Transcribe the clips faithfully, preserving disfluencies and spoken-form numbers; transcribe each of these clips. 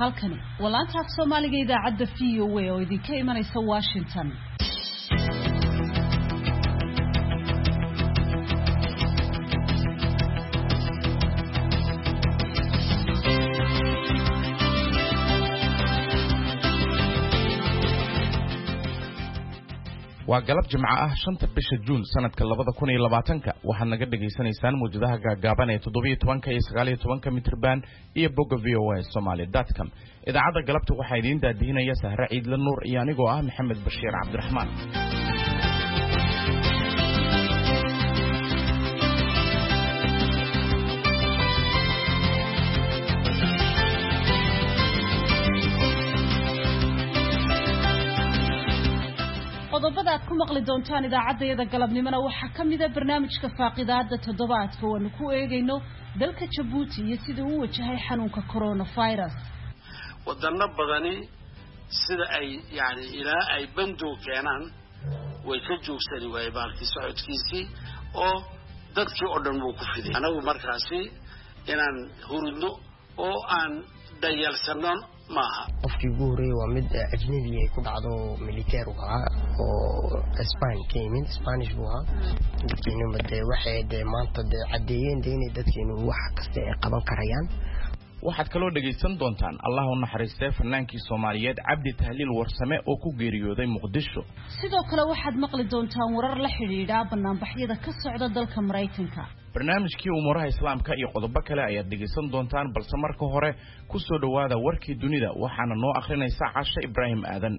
halkani walaanta af Soomaaliga idaacadda V O A oo idinka imanaysa Washington. waa galab jimco ah shanta bisha Juun sanadka labada kun iyo labaatanka waxaad naga dhageysanaysaan muujadaha gaagaaban ee toddoba iyo toban iyo sagaal iyo toban mitir band iyo bogga v o a somali dot com. idaacadda galabta waxaa idiin daadihinaya Sahra Ciidla Nuur iyo anigoo ah Maxamed Bashiir Cabdiraxmaan. qodobada aad ku maqli doontaan idaacadda galabnimada waxa kamid ah barnaamijka faaqidaada toddobaadka oo ku eegayno dalka Djibouti iyo sida uu wajahay xanuunka coronavirus. wadana badani sida ay yaani ilaa ay bando keenan way ka joogsani way baalkii socodkiisii oo dadkii oo dhan uu ku fiday anagu markaasi inaan hurudno oo aan dayalsanon maaha. qofkii ugu horeeyay waa mid ajnabi ah ku dhacdo military ah oo Spanish keemin Spanish buu ahaa dadkiina madee waxay de maanta de cadeeyeen inay dadkiina wax kasta ay qaban karayaan. waxaad kaloo dhageysan doontaan Allah u naxariistay fanaankii Soomaaliyeed Cabdi Tahliil Warsame oo ku geeriyooday Muqdisho. sidoo kale waxaad maqli doontaan warar la xiriira banaanbaxyada ka socda dalka Mareykanka. barnaamijkii umuraha islaamka iyo qodobo kale ayaad dhageysan doontaan balse marka hore ku soo dhawaada warkii dunida waxaana noo akhrinaysa Caasha Ibraahim Aadan.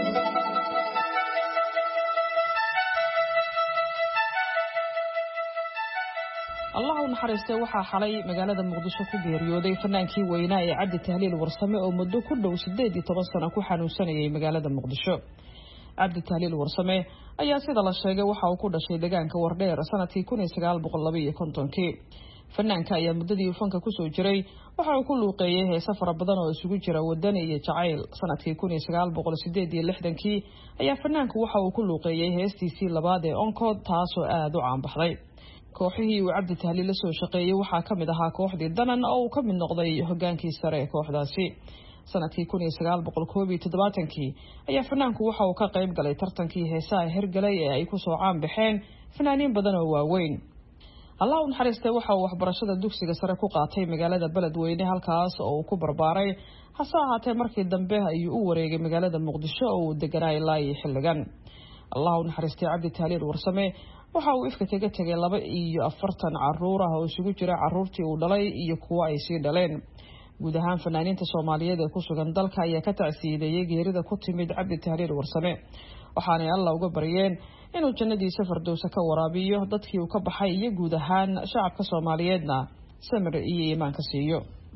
Allah u naxariistay waxa xalay magaalada Muqdisho ku geeriyooday fanaankii weynaa ee Cabdi Tahliil Warsame oo muddo ku dhow siddeed iyo toban sano ku xanuunsanayay magaalada Muqdisho. Cabdi Tahliil Warsame ayaa sida la sheegay waxa uu ku dhashay deegaanka Wardheer sanadkii kun iyo sagaal boqol laba iyo konton-kii. fanaanka ayaa muddadii fanka ku soo jiray waxa uu ku luuqeeyay heeso fara badan oo isugu jira wadan iyo jacayl. sanadkii kun iyo sagaal boqol siddeed iyo lixdan-kii ayaa fanaanku waxa uu ku luuqeeyay heestiisii labaad ee Onkod taasoo aad u caan baxday. kooxihii uu Cabdi Tahliil la soo shaqeeyay waxa kamid ahaa kooxdii Danan oo uu ka mid noqday hogaankii sare ee kooxdaasi. sanadkii kun iyo sagaal boqol koob iyo toddobaatan-kii ayaa fanaanku waxa uu ka qayb galay tartankii heesaha hirgalay ee ay ku soo caan baxeen fanaaniin badan oo waaweyn. Allah u naxariistay waxa uu waxbarashada dugsiga sare ku qaatay magaalada Beledweyne halkaas oo uu ku barbaaray hase ahaatee markii dambe ayuu u wareegay magaalada Muqdisho oo uu deganaa ilaa xilligan. Allah u naxariistay Cabdi Tahliil Warsame waxa uu ifka kaga tagay laba iyo afartan caruur ah oo isugu jira caruurtii uu dhalay iyo kuwa ay sii dhaleen. guud ahaan fanaaniinta Soomaaliyeed ee ku sugan dalka ayaa ka tacsiideeyay geerida ku timid Cabdi Tahliil Warsame waxaana Allah uga baryeen inuu jannadiisa firdawsa ka waraabiyo dadkii uu ka baxay iyo guud ahaan shacabka Soomaaliyeedna samir iyo iimaan ka siiyo.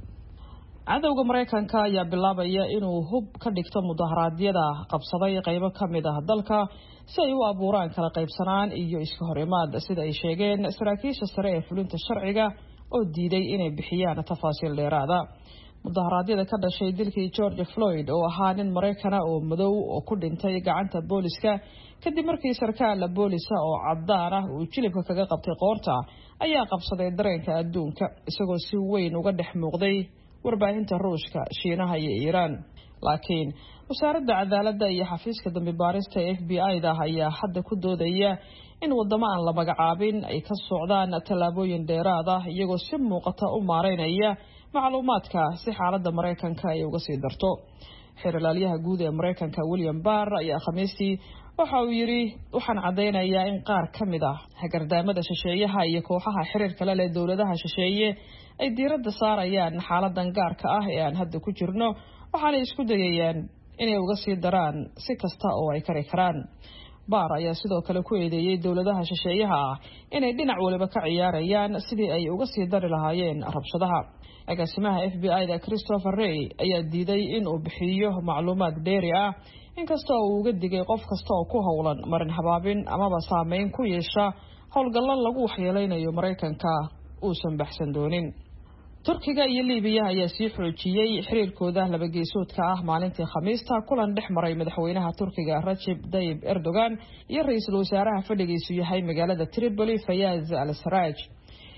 cadawga Mareykanka ayaa bilaabaya inuu hub ka dhigto mudaharaadyada qabsaday qaybo kamid ah dalka si ay u abuuraan kala qaybsanaan iyo iska horimaad sida ay sheegeen saraakiisha sare ee fulinta sharciga oo diiday inay bixiyaan tafaasiil dheeraad ah. mudaharaadyada ka dhashay dilkii George Floyd oo ahaa nin Mareykan ah oo madow oo ku dhintay gacanta booliska kadib markii sarkaal booliska oo cadaan ah uu jilibka kaga qabtay qoorta ayaa qabsaday dareenka adduunka isagoo si weyn uga dhex muuqday warbaahinta Ruushka, Shiinaha iyo Iiraan. laakiin wasaaradda cadaaladda iyo xafiiska dambi baarista F B I-da ayaa hadda ku doodaya in wadamo aan la magacaabin ay ka socdaan talaabooyin dheeraad ah iyagoo si muuqata u maareynaya macluumaadka si xaaladda Mareykanka ay uga sii darto. xeerlaaliyaha guud ee Mareykanka William Barr ayaa Khamiistii waxa uu yiri waxaan cadeynayaa in qaar kamid ah hagardaamada shisheeyaha iyo kooxaha xiriirka la leh dawladaha shisheeye ay diiradda saarayaan xaaladan gaarka ah ee aan hadda ku jirno waxaana isku dayayaan inay uga sii daraan si kasta oo ay kari karaan. Barr ayaa sidoo kale ku eedeeyay dawladaha shisheeyaha ah inay dhinac waliba ka ciyaarayaan sidii ay uga sii dari lahaayeen rabshadaha. agaasimaha F B I-da Christopher Wray ayaa diiday in uu bixiyo macluumaad dheeri ah inkastoo uu uga digay qof kasta oo ku howlan marin habaabin amaba saameyn ku yeesha howlgallo lagu waxyeeleynayo Mareykanka uusan baxsan doonin. Turkiga iyo Liibiya ayaa sii xoojiyay xiriirkooda laba geesoodka ah maalintii Khamiista kulan dhex maray madaxweynaha Turkiga Recep Tayyip Erdogan iyo ra'iisul wasaaraha fadhigiisu yahay magaalada Tripoli Fayez al-Sarraj.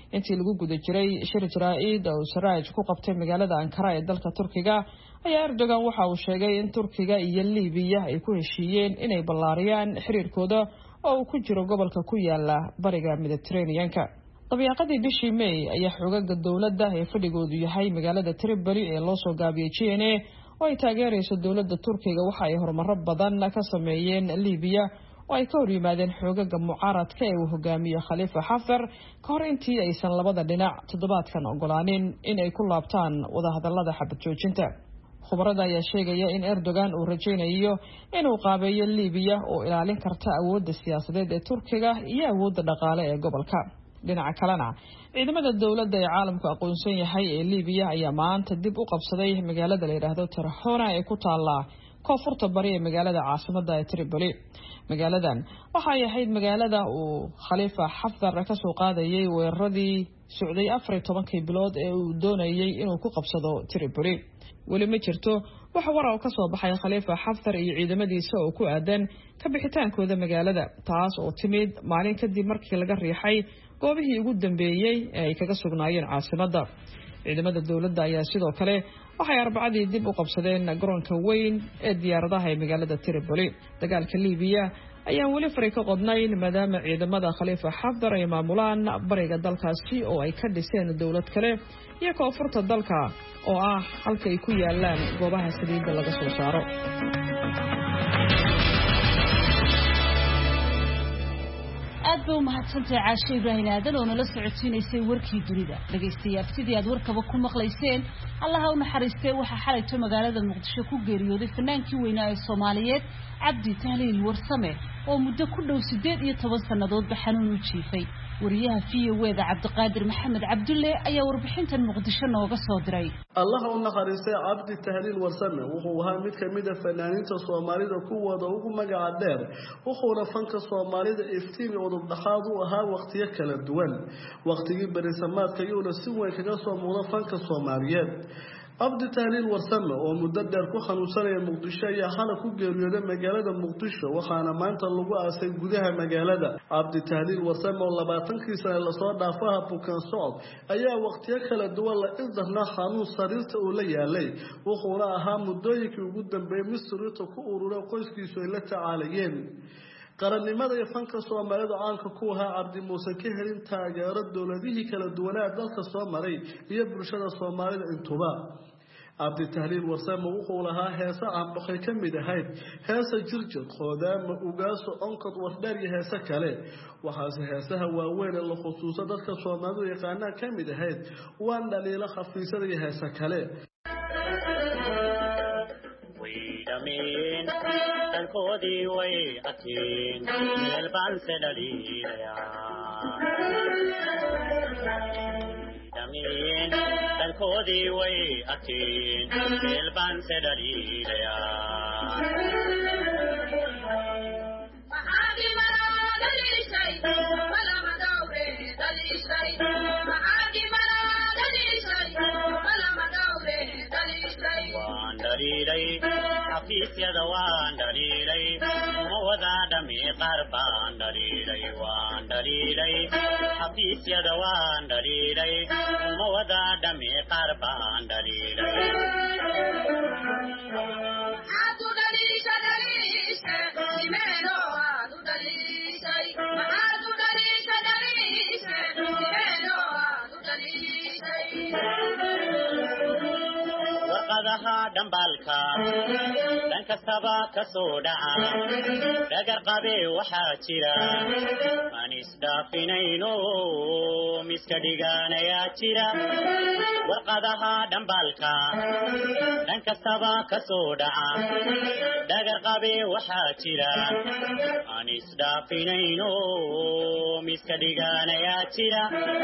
intii lagu guda jiray shir jaraa'id oo Saraaj ku qabtay magaalada Ankara ee dalka Turkiga ayaa Erdogan waxa uu sheegay in Turkiga iyo Liibiya ay ku heshiiyeen inay ballaariyaan xiriirkooda oo uu ku jiro gobolka ku yaala bariga Mediterranean-ka. Dabiiqadii bishii May ayaa xoogagga dawladda ee fadhigoodu yahay magaalada Tripoli ee loo soo gaabiyay G N A oo ay taageerayso dawladda Turkiga waxa ay horumar badan ka sameeyeen Liibiya oo ay ka hor yimaadeen xoogagga mucaaradka ee uu hogaamiyo Khalifa Haftar ka hor intii aysan labada dhinac toddobaadkan ogolaanin in ay ku laabtaan wadahadallada xabad joojinta. Khubarada ayaa sheegaya in Erdogan uu rajaynayo inuu qaabeeyo Liibiya oo ilaalin karta awoodda siyaasadeed ee Turkiga iyo awoodda dhaqaale ee gobolka. dhinaca kalena ciidamada dawladda ee caalamku aqoonsan yahay ee Liibiya ayaa maanta dib u qabsaday magaalada la yiraahdo Tarhona ee ku taala koonfurta bari ee magaalada caasimadda ee Tripoli. magaaladan waxa ay ahayd magaalada uu Khalifa Haftar ka soo qaadayay weeraradii socday afar iyo tobankii bilood ee uu doonayay inuu ku qabsado Tripoli. weli ma jirto wax war oo ka soo baxay Khalifa Haftar iyo ciidamadiisa oo ku aadan ka bixitaankooda magaalada, taas oo timid maalin kadib markii laga riixay goobihii ugu dambeeyay ee ay kaga sugnaayeen caasimadda. ciidamada dawladda ayaa sidoo kale waxay arbacadii dib u qabsadeen garoonka weyn ee diyaaradaha ee magaalada Tripoli. dagaalka Liibiya ayaan weli fari ka qodnayn maadaama ciidamada Khalifa Haftar ay maamulaan bariga dalkaasi oo ay ka dhiseen dawlad kale iyo koonfurta dalka oo ah halka ay ku yaalaan goobaha saliidda laga soo saaro. aad buu mahadsantahay Caashe Ibrahim aadan oo nala socodsiinaysay warkii dunida. dhageystayaal sidii aad warkaba ku maqlayseen Allah ha u naxariistay waxa xalayto magaalada Muqdisho ku geeriyooday fanaankii weynaa ee Soomaaliyeed Cabdi Tahliil Warsame oo muddo ku dhow sideed iyo toban sanadood xanuun u jiifay. wariyaha V O A da Cabdiqaadir Maxamed Cabdulle ayaa warbixintan Muqdisho nooga soo diray. Allah u naxariistay Cabdi Tahliil Warsame wuxuu ahaa mid kamid ah fanaaniinta Soomaalida kuwooda ugu magaca dheer, wuxuuna fanka Soomaalida iftiin oo dhaxaad u ahaa waqtiyo kala duwan. waqtigii barisamaadka ayuu si weyn kaga soo muuqday fanka Soomaaliyeed. Cabdi Tahliil Warsame oo muddo dheer ku xanuunsanay Muqdisho ayaa xalay ku geeriyooday magaalada Muqdisho waxaana maanta lagu aasay gudaha magaalada. Cabdi Tahliil Warsame oo labaatankii sano la soo dhaafay bukaan socod ayaa waqtiyo kala duwan la ildarna xanuun sariirta uu la yaalay, wuxuuna ahaa muddooyinkii ugu dambeeyay Misriito ku ururay qoyskiisu ay la tacaalayeen. qarannimada iyo fanka Soomaalida caanka ku ahaa Cabdi Muuse ka helin taageero dawladihii kala duwanaa dalka soo maray iyo bulshada Soomaalida intuba. Cabdi Tahliil Warsame wuxuu lahaa heesa aan baxay ka mid ahayd heesa jirjir qodaama ugaaso onkod wardheer iyo heesa kale. waxaase heesaha waaweyn ee la xusuuso dadka Soomaalidu yaqaanaan ka mid ahayd waan dhaliila xafiisada iyo heesa kale. koodii way atiin meel baan se dhaliilayaa damiin dankoodii way atiin meel baan se dhaliilayaa waan dhaliilay xafiisyada waan dhaliilay mawada dhami qaar baan dhaliilay waan dhaliilay xafiisyada waan dhaliilay mawada dhami qaar baan dhaliilay adu dhaliisha dhaliisha imeno adu dhaliisha adu dhaliisha dhaliisha imeno adu dhaliisha warqadaha dhambalka dhan kastaba ka soo dhaca dhagar qabe waxaa jira aan isdhaafinayno miska dhiganayaa jira warqadaha dhambalka dhan kastaba ka soo dhaca dhagar qabe waxaa jira aan isdhaafinayno miska dhiganayaa jira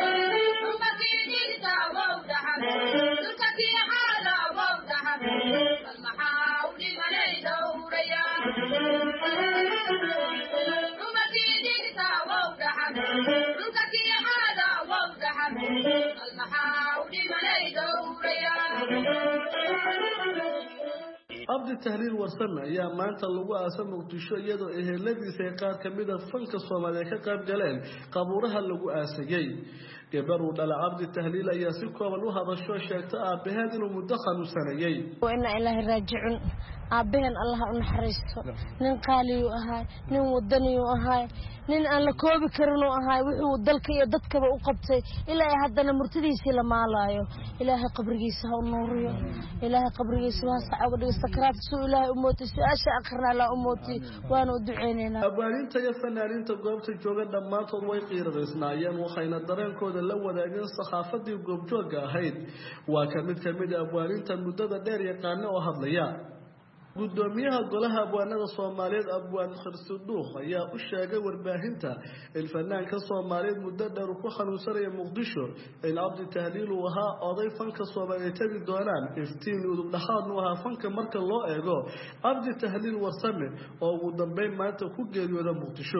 Cabdi Tahliil Warsame ayaa maanta lagu aasay Muqdisho iyadoo eheladiisa qaar kamid ah fanka Soomaaliyeed ka qayb galeen qabuuraha lagu aasayay. gabar uu dhalay Cabdi Tahliil ayaa si kooban u hadasho sheegtay aabaheed inuu muddo xanuunsanayay وإن إلهي راجعون أبهن الله نحرسه نن قالي وأهاي نن ودني وأهاي نن أن لكوب كرنو أهاي وحو دلك يدتك بأقبتي إلهي هدنا مرتدي سيلا ما لايو إلهي قبرقي سها النوريو إلهي قبرقي سها سعود استكرات سو إلهي أموتي سو أشياء أخرنا لا أموتي وأنا أدعينينا أبوانين تيفنانين تقومت جوغا دماتو ويقير غيسنايان وخينا درين كود اللو وداقين صخافة دي وقوم جوغا هيد وكمد كمد أبوانين تنمدد دير يقانا وهضليان gudoomiyaha golaha abwaanada Soomaaliyeed abwaan Khirsuduuq ayaa u sheegay warbaahinta in fanaanka Soomaaliyeed muddo dheer ku xanuunsanaya Muqdisho in Cabdi Tahliil uu ahaa oday fanka Soomaaliyeed tagi doonaan iftiin udub dhaxaad uu ahaa fanka marka loo eego Cabdi Tahliil Warsame oo ugu dambeyn maanta ku geeriyooday Muqdisho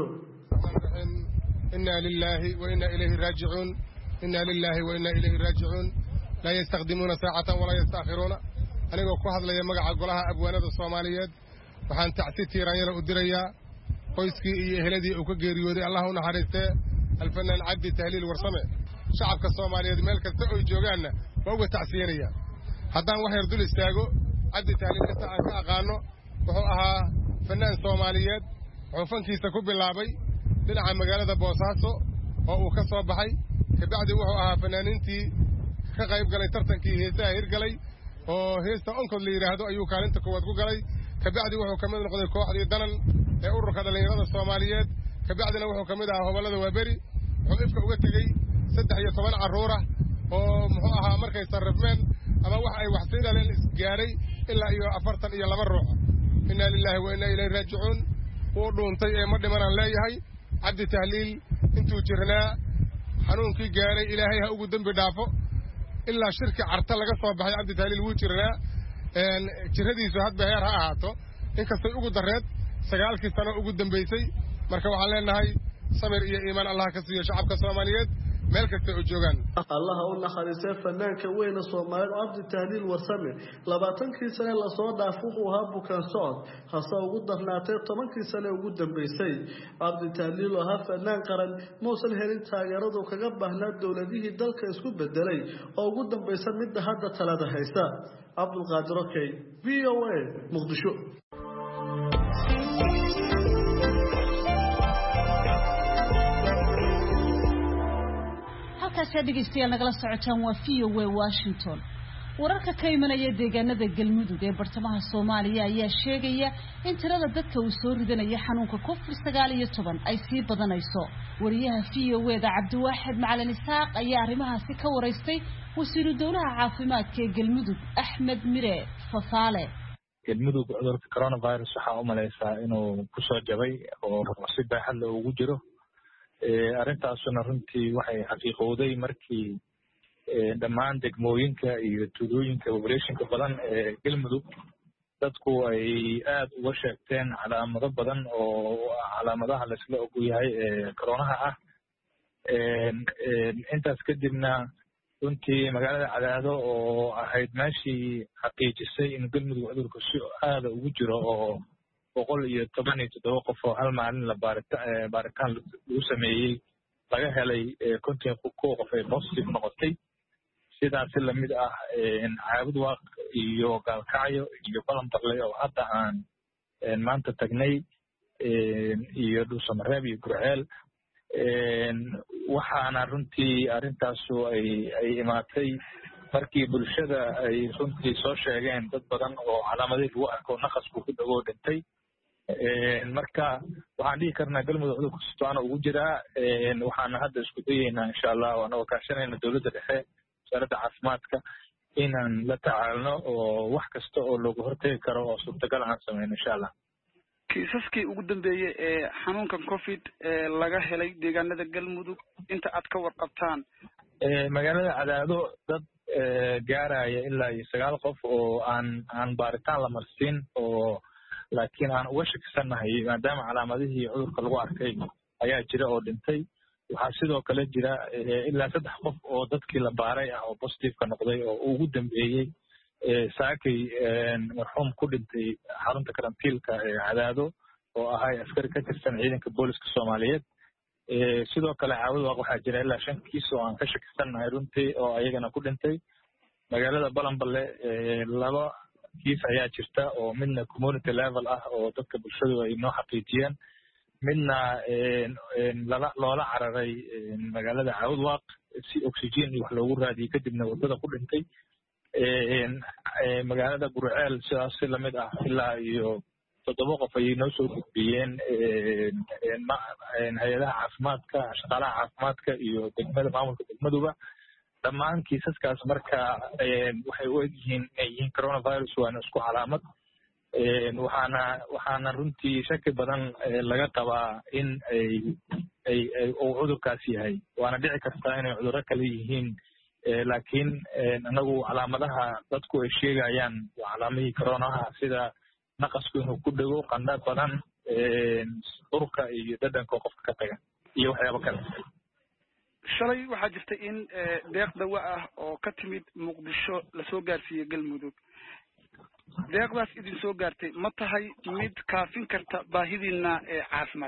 inna lillahi wa inna ilayhi raaji'uun inna lillahi wa inna ilayhi raaji'uun la yastaqdimuuna saa'atan wa la yastaakhiruuna anigoo ku hadlaya magaca golaha abwaanada Soomaaliyeed waxaan tacsi tiiranyada u dirayaa qoyskii iyo eheladii uu ka geeriyooday Allah u naxariistee alfanaan Cabdi Tahliil Warsame shacabka Soomaaliyeed meel kasta oo joogaanna waa uga tacsiyanaya haddaan wax yar dul istaago Cabdi Tahliil inta aan ka aqaano wuxuu ahaa fanaan Soomaaliyeed wuxuu fankiisa ku bilaabay dhinaca magaalada Boosaaso oo uu ka soo baxay kabacdi wuxuu ahaa fanaanintii ka qayb galay tartankii heesaha hirgalay oo heesta onkod la yiraahdo ayuu kaalinta koowaad ku galay kabacdi wuxuu kamid noqday kooxdii danan ee ururka dhalinyarada Soomaaliyeed kabacdina wuxuu kamid ahaa hobalada Waaberi wuxuu ifka uga tagay saddex iyo toban caruur ah oo muxuu ahaa markay sarrafmeen ama wax ay wax siinayeen isgaaray ilaa iyo afartan iyo laba ruux inna lillahi wa inna ilayhi raaji'uun oo dhuuntay ee ma dhiman leeyahay Cabdi Tahliil intuu jirnaa xanuunkii gaaray ilaahay ha ugu dambi dhaafo إلا شركة عرتها لقى صوب بحي عبد تهليل ويشرنا جرهدي سهاد بهير ها هاتو إنك سيقود درد سجال كيستانا أقود دنبيسي مركب علينا هاي سمر إيه إيمان الله كسيه شعب كصوماليات ملك التوجوان الله أقولنا خالصة فنان كوين الصومال عبد التهليل وسمع لبعتن كيسان الأصوات عفوه وهابو كان صعد خاصة وجود دفناتي طبعا كيسان وجود دنبيسي عبد التهليل وها فنان قرن موصل هرين تاجرد وكجبه هنا الدولة دي دلك يسكت بالدليل أو وجود دنبيسان مد هذا ثلاثة هيسا عبد القادر كي في أو إيه مقدشو dhegeystayaal nagala socotaan waa V O A Washington wararka ka imanaya deegaanada galmudug ee bartamaha Soomaaliya ayaa sheegaya in tirada dadka uu soo ridanaya xanuunka covid sagaal iyo toban ay sii badanayso wariyaha V O A da Cabdiwaaxid Macalin Isaaq ayaa arrimahaasi ka wareystay wasiiru dowlaha caafimaadka ee galmudug Axmed Mire Fasaale galmudug cudurka coronavirus waxa uu maleeyaa inuu ku soo jabay oo si baaxad leh ugu jiro arrintaasuna runtii waxay xaqiiqowday markii dhammaan degmooyinka iyo tuulooyinka populationka badan ee galmudug dadku ay aad uga sheegteen calaamado badan oo calaamadaha la isla og yahay ee koronaha ah intaas kadibna runtii magaalada Cadaado oo ahayd meeshii xaqiijisay in galmudug cudurku si aad ugu jiro oo boqol iyo toban iyo toddoba qof oo hal maalin la baaritaan lagu sameeyey laga helay konton qof ay positive noqotay sidaas la mid ah caabud waaq iyo gaalkacyo iyo balanbarley oo hadda aan maanta tagnay iyo dhuusamareeb iyo gurceel waxaana runtii arrintaasu ay ay imaatay markii bulshada ay runtii soo sheegeen dad badan oo calaamadihii lagu arko naqasku ku dhagoo dhintay marka waxaan dhihi karnaa galmudug cudurku sitaan ugu jiraa waxaana hadda isku dayeynaa insha Allah anagoo kaashanayna dowladda dhexe wasaaradda caafimaadka inaan la tacaalno oo wax kasta oo looga hortagi karo oo suurtagal aan sameyno insha Allah kiisaskii ugu dambeeyay ee xanuunkan covid ee laga helay deegaanada galmudug inta aad ka warqabtaan ee magaalada Cadaado dad gaaraya ilaa iyo sagaal qof oo aan aan baaritaan la marsiin oo laakiin aan uga shakisanahay maadaama calaamadihii cudurka lagu arkay ayaa jira oo dhintay waxaa sidoo kale jira ilaa saddex qof oo dadkii la baaray ah oo positive ka noqday oo ugu dambeeyay saakay marxuum ku dhintay xarunta karantiilka ee Cadaado oo ahay askari ka tirsan ciidanka booliska Soomaaliyeed sidoo kale caawada waxaa jira ilaa shan kiis oo aan ka shakisannahay runtii oo ayagana ku dhintay magaalada balanballe laba kiis ayaa jirta oo midna community level ah oo dadka bulshadu ay noo xaqiijiyeen midna lala loola cararay magaalada caawdwaaq si oxygen iyo wax loogu raadiyey kadibna wadada ku dhintay magaalada gurceel sidaas si lamid ah ilaa iyo toddoba qof ayay noo soo gudbiyeen hay-adaha caafimaadka shaqaalaha caafimaadka iyo degmada maamulka degmaduba dhammaan kiisaskaas marka waxay u egyihiin inay yihiin coronavirus waana isku calaamad waxaana waxaana runtii shaki badan laga qabaa in ay ay ay uu cudurkaas yahay waana dhici kartaa inay cudurro kale yihiin laakiin anagu calaamadaha dadku ay sheegayaan waa calaamadihii coronaha sida naqasku inuu ku dhego qandha badan urka iyo dhadhanka qofka ka taga iyo waxyaabo kale shalay waxaa jirta in deeq dawa ah oo ka timid muqdisho lasoo gaarsiiyey galmudug deeqdaas idin soo gaartay ma tahay mid kaafin karta baahidiina caafimaad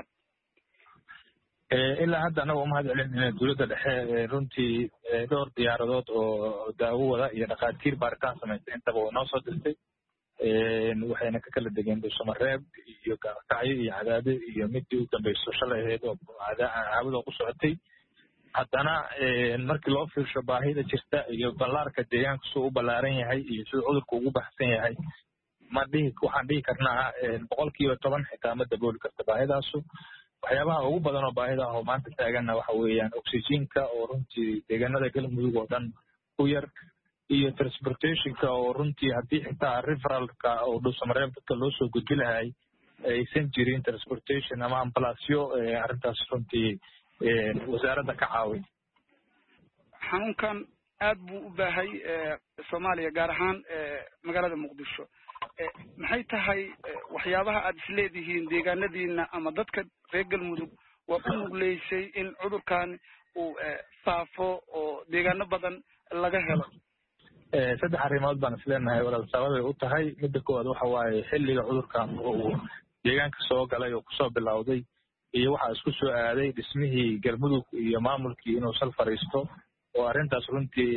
ilaa hadda anaga umahad celinayna dowladda dhexe runtii dhowr diyaaradood oo daawo wada iyo dhakhaatiir baaritaan samaysay intaba waa noo soo dirtay waxayna ka kala degeen dhuusamareeb iyo gaalkacyo iyo cadaade iyo midii u dambayso shalay ahayd oo caawada ku socotay haddana markii loo fiirsho baahida jirta iyo ballaarka deegaanka suu u ballaaran yahay iyo siduu cudurka ugu baxsan yahay ma dhihi waxaan dhihi karnaa boqol kiiba toban xitaa ma dabooli karta baahidaasu waxyaabaha ugu badan oo baahida ah oo maanta taaganna waxa weeyaan oxygenka oo runtii deegaanada galmudug oo dhan ku yar iyo transportationka oo runtii haddii xitaa referalka oo dhuusamareeb dadka loo soo gudbi lahay aysan jirin transportation ama ambalaasyo arrintaas runtii wasaaradda ka caawin xanuunkan aad buu u baahay soomaaliya gaar ahaan magaalada muqdisho maxay tahay waxyaabaha aad isleedihiin deegaanadiina ama dadka reer galmudug waa u nugleysay in cudurkan uu faafo oo deegaano badan laga helo saddex arrimood baan isleenahay walaal sababay u tahay midda koowaad waxa waaye xilliga cudurkan uu deegaanka soo galay oo kusoo bilowday iyo waxaa isku soo aaday dhismihii galmudug iyo maamulkii inuu sal fariisto oo arrintaas runtii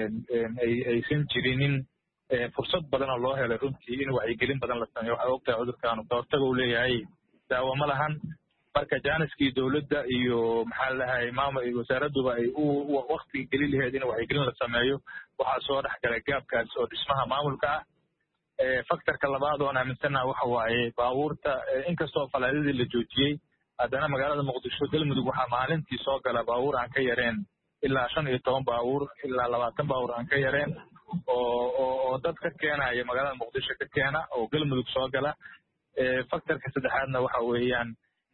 aysan jirinin fursad badan oo loo helay runtii in wacyigelin badan la sameeyo waxay ogtahay cudurkan kahortaga uu leeyahay daawo ma lahan marka jaaniskii dowladda iyo maxaa ladahay maamul iyo wasaaradduba ay u waktiga geli laheed in wacyigelin la sameeyo waxaa soo dhex galay gaabkaas oo dhismaha maamulka ah faktorka labaad oon aaminsanaha waxa waaye baabuurta inkastoo falaadadii la joojiyey haddana magaalada muqdisho galmudug waxaa maalintii soo gala baabuur aan ka yareen ilaa shan iyo toban baabuur ilaa labaatan baabuur aan ka yareen oo oo dad ka keenaya magaalada muqdisho ka keena oo galmudug soo gala faktorka saddexaadna waxa weeyaan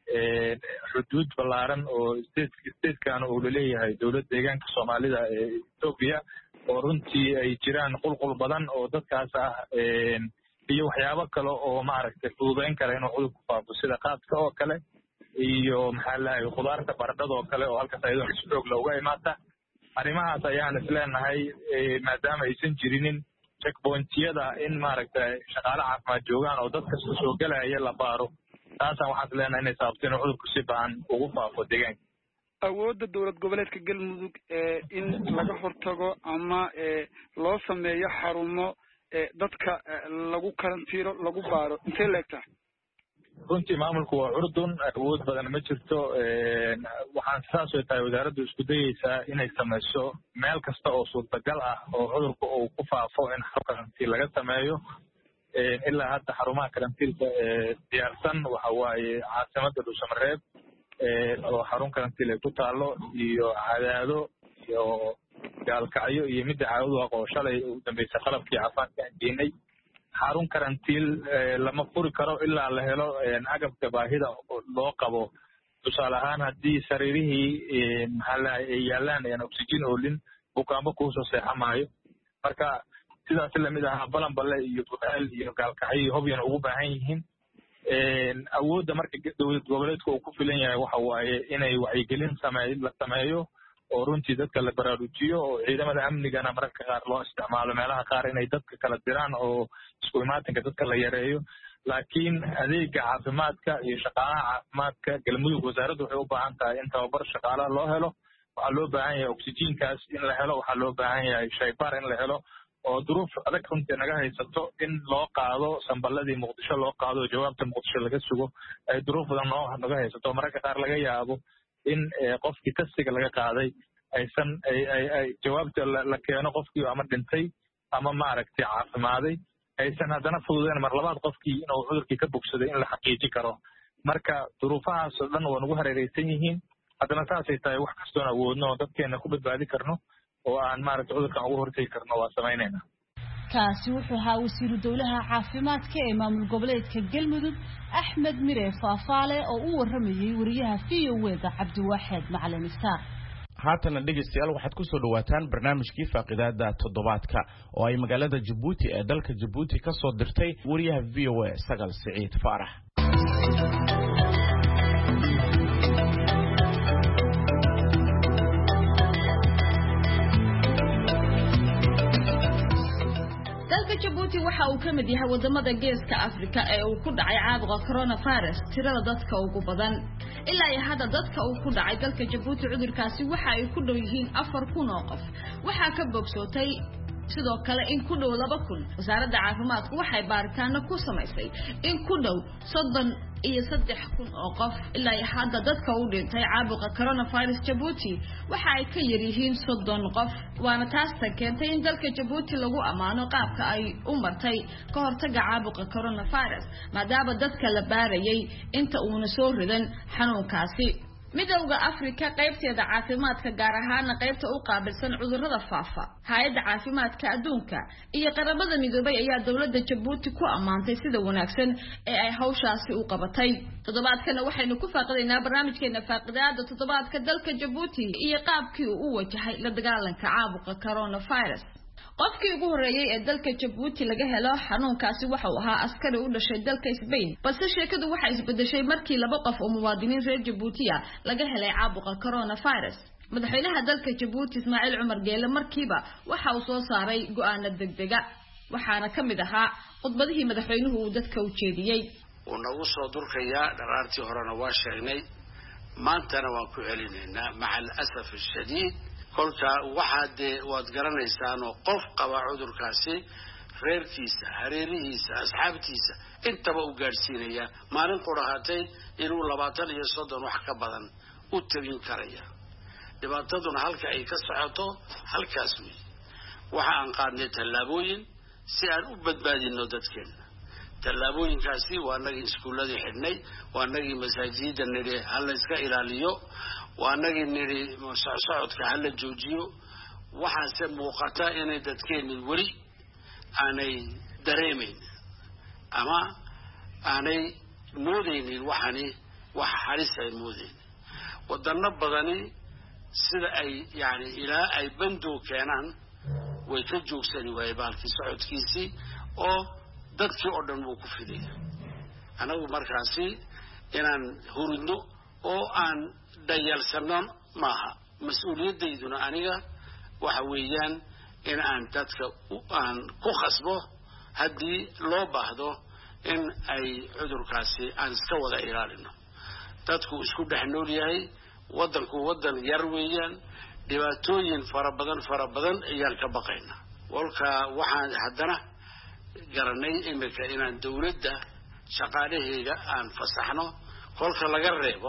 xuduud ballaaran oo state statekan uu laleeyahay dowladda deegaanka soomaalida ee etoobiya oo runtii ay jiraan qulqul badan oo dadkaas ah iyo waxyaabo kale oo maaragtay fududeyn kara inuu cudurku faafo sida qaadka oo kale iyo maxaa lahay khudaarta baradhada oo kale oo halkaas ayadoo si xoog looga imaata arrimahaas ayaan isleenahay maadaama aysan jirinin checkpointyada in maaragtay shaqaale caafimaad joogaan oo dad kasta soo gelaya la baaro taasaan waxaan isleenahay inay sababto inuu cudurku si baan ugu faafo deegaanka awoodda dowlad goboleedka galmudug in laga hortago ama loo sameeyo xarumo dadka lagu karantiiro lagu baaro intee leegtaa runtii maamulku waa curdun awood badan ma jirto waxaan saas way tahay wasaaraddu isku dayeysaa inay samayso meel kasta oo suurtagal ah oo cudurka uu ku faafo in xarun karantiil laga sameeyo ilaa hadda xarumaha karantiilka diyaarsan waxa waaye caasimadda dhuusamareeb oo xarun karantiil ay ku taalo iyo cadaado iyo gaalkacyo iyo midda caawadu oo shalay u dambeysay qalabkii caafimaadka aan geenay xarun karantiil lama furi karo ilaa la helo agabka baahida loo qabo tusaale ahaan haddii sariirihii maxaa lahay ay yaalaan aan oxygen oolin bukaanbo kuusoo seexa maayo marka sidaas lamid ahaa balanballe iyo budaal iyo gaalkacyo iyo hobyana ugu baahan yihiin awoodda marka dowlad goboleedka uu ku filan yahay waxa waaye inay wacyigelin samey la sameeyo oo runtii dadka la baraarujiyo oo ciidamada amnigana mararka qaar loo isticmaalo meelaha qaar inay dadka kala diraan oo isku imaatinka dadka la yareeyo laakiin adeega caafimaadka iyo shaqaalaha caafimaadka galmudug wasaaraddu waxay u baahan tahay in tababar shaqaalaha loo helo waxaa loo baahan yahay oxygenkaas in la helo waxaa loo baahan yahay shaybaar in la helo oo duruuf adag runtii naga haysato in loo qaado samballadii muqdisho loo qaado oo jawaabta muqdisho laga sugo ay duruuf badan noo naga haysato mararka qaar laga yaabo in qofkii tasiga laga qaaday aysan ay ay ay jawaabta la keeno qofkii ama dhintay ama maaragtay caafimaaday aysan haddana fududeen mar labaad qofkii inuu cudurkii ka bogsaday in la xaqiiji karo marka duruufahaas oo dhan waa nagu hareeraysan yihiin haddana saasay tahay wax kastoon awoodno oo dadkeena ku badbaadi karno oo aan maaragtay cudurkan uga hortegi karno waa samaynayna kaasi wuxuu ahaa wasiiru dowlaha caafimaadka ee maamul goboleedka galmudug axmed mire faafaale oo u waramayay wariyaha v o e da cabdiwaaxeed macalin isaaq haatana dhegeystayaal waxaad ku soo dhawaataan barnaamijkii faaqidaada toddobaadka oo ay magaalada Djibouti ee dalka Djibouti ka soo dirtay wariyaha v o e Sagal Siciid Faarax Djibouti waxa uu ka mid yahay wadamada geeska Afrika ee uu ku dhacay caabuqa coronavirus tirada dadka ugu badan ilaa iyo hadda dadka uu ku dhacay dalka Djibouti cudurkaasi waxa ay ku dhow yihiin afar kun oo qof waxa ka bogsootay sidoo kale in ku dhow laba kun wasaaradda caafimaadku waxay baaritaano ku samaysay in ku dhow soddon iyo saddex kun oo qof ilaa iyo hadda dadka u dhintay caabuqa coronavirus Djibouti waxa ay ka yar yihiin soddon qof waana taas keentay in dalka Djibouti lagu amaano qaabka ay u martay ka hortagga caabuqa coronavirus maadaama dadka la baarayay inta uuna soo ridan xanuunkaasi midowga Afrika qaybteeda caafimaadka gaar ahaan qaybta u qaabilsan cudurrada faafa hay'adda caafimaadka adduunka iyo qaramada midoobay ayaa dawladda Djibouti ku amaantay sida wanaagsan ee ay hawshaasi u qabatay toddobaadkan waxaynu ku faaqadaynaa barnaamijkeena faaqidaada toddobaadka dalka Djibouti iyo qaabkii uu u wajahay la dagaalanka caabuqa coronavirus qofkii ugu horeeyay ee dalka Djibouti laga helo xanuunkaasi waxa uu ahaa askari u dhashay dalka Spain balse sheekadu waxa isbedeshay markii laba qof oo muwaadiniin reer Djibouti ah laga helay caabuqa coronavirus madaxweynaha dalka Djibouti Ismaaciil Cumar Geele markiiba waxa uu soo saaray go'aano degdega waxaana kamid ahaa khudbadihii madaxweynuhu uu dadka u jeediyay oo nagu soo durkaya dharaartii horena waa sheegnay maantana waan ku celinaynaa macal asaf shadiid kolka waxaad waad garanaysaan oo qof qaba cudurkaasi reerkiisa hareerihiisa asxaabtiisa intaba u gaarsiinaya maalin qurahatay inuu labaatan iyo soddon wax ka badan u tabin karaya dhibaataduna halka ay ka socoto halkaas weey waxa aan qaadnay tallaabooyin si aan u badbaadino dadkeena tallaabooyinkaasi waa nagii iskuuladii xidhnay waa nagii masaajidda nidhi hal iska ilaaliyo waa nagii nidhi socodka hala joojiyo waxaase muuqata inay dadkeeni weli aanay dareemayn ama aanay moodaynin waxani wax halis ay moodayn wadano badani sida ay yani ilaa ay bandow keenaan way ka joogsani waayey baalkii socodkiisii oo dadkii oo dhan wuu ku fidaya anagu markaasi inaan hurudno oo aan dayalsano maaha mas-uuliyadeyduna aniga waxa weeyaan in aan dadka aan ku khasbo haddii loo baahdo in ay cudurkaasi aan iska wada ilaalino dadku isku dhex nool yahay waddanku waddan yar weeyaan dhibaatooyin fara badan fara badan ayaan ka baqaynaa walka waxaan haddana garanay imika inaan dawladda shaqaalaheega aan fasaxno kolka laga reebo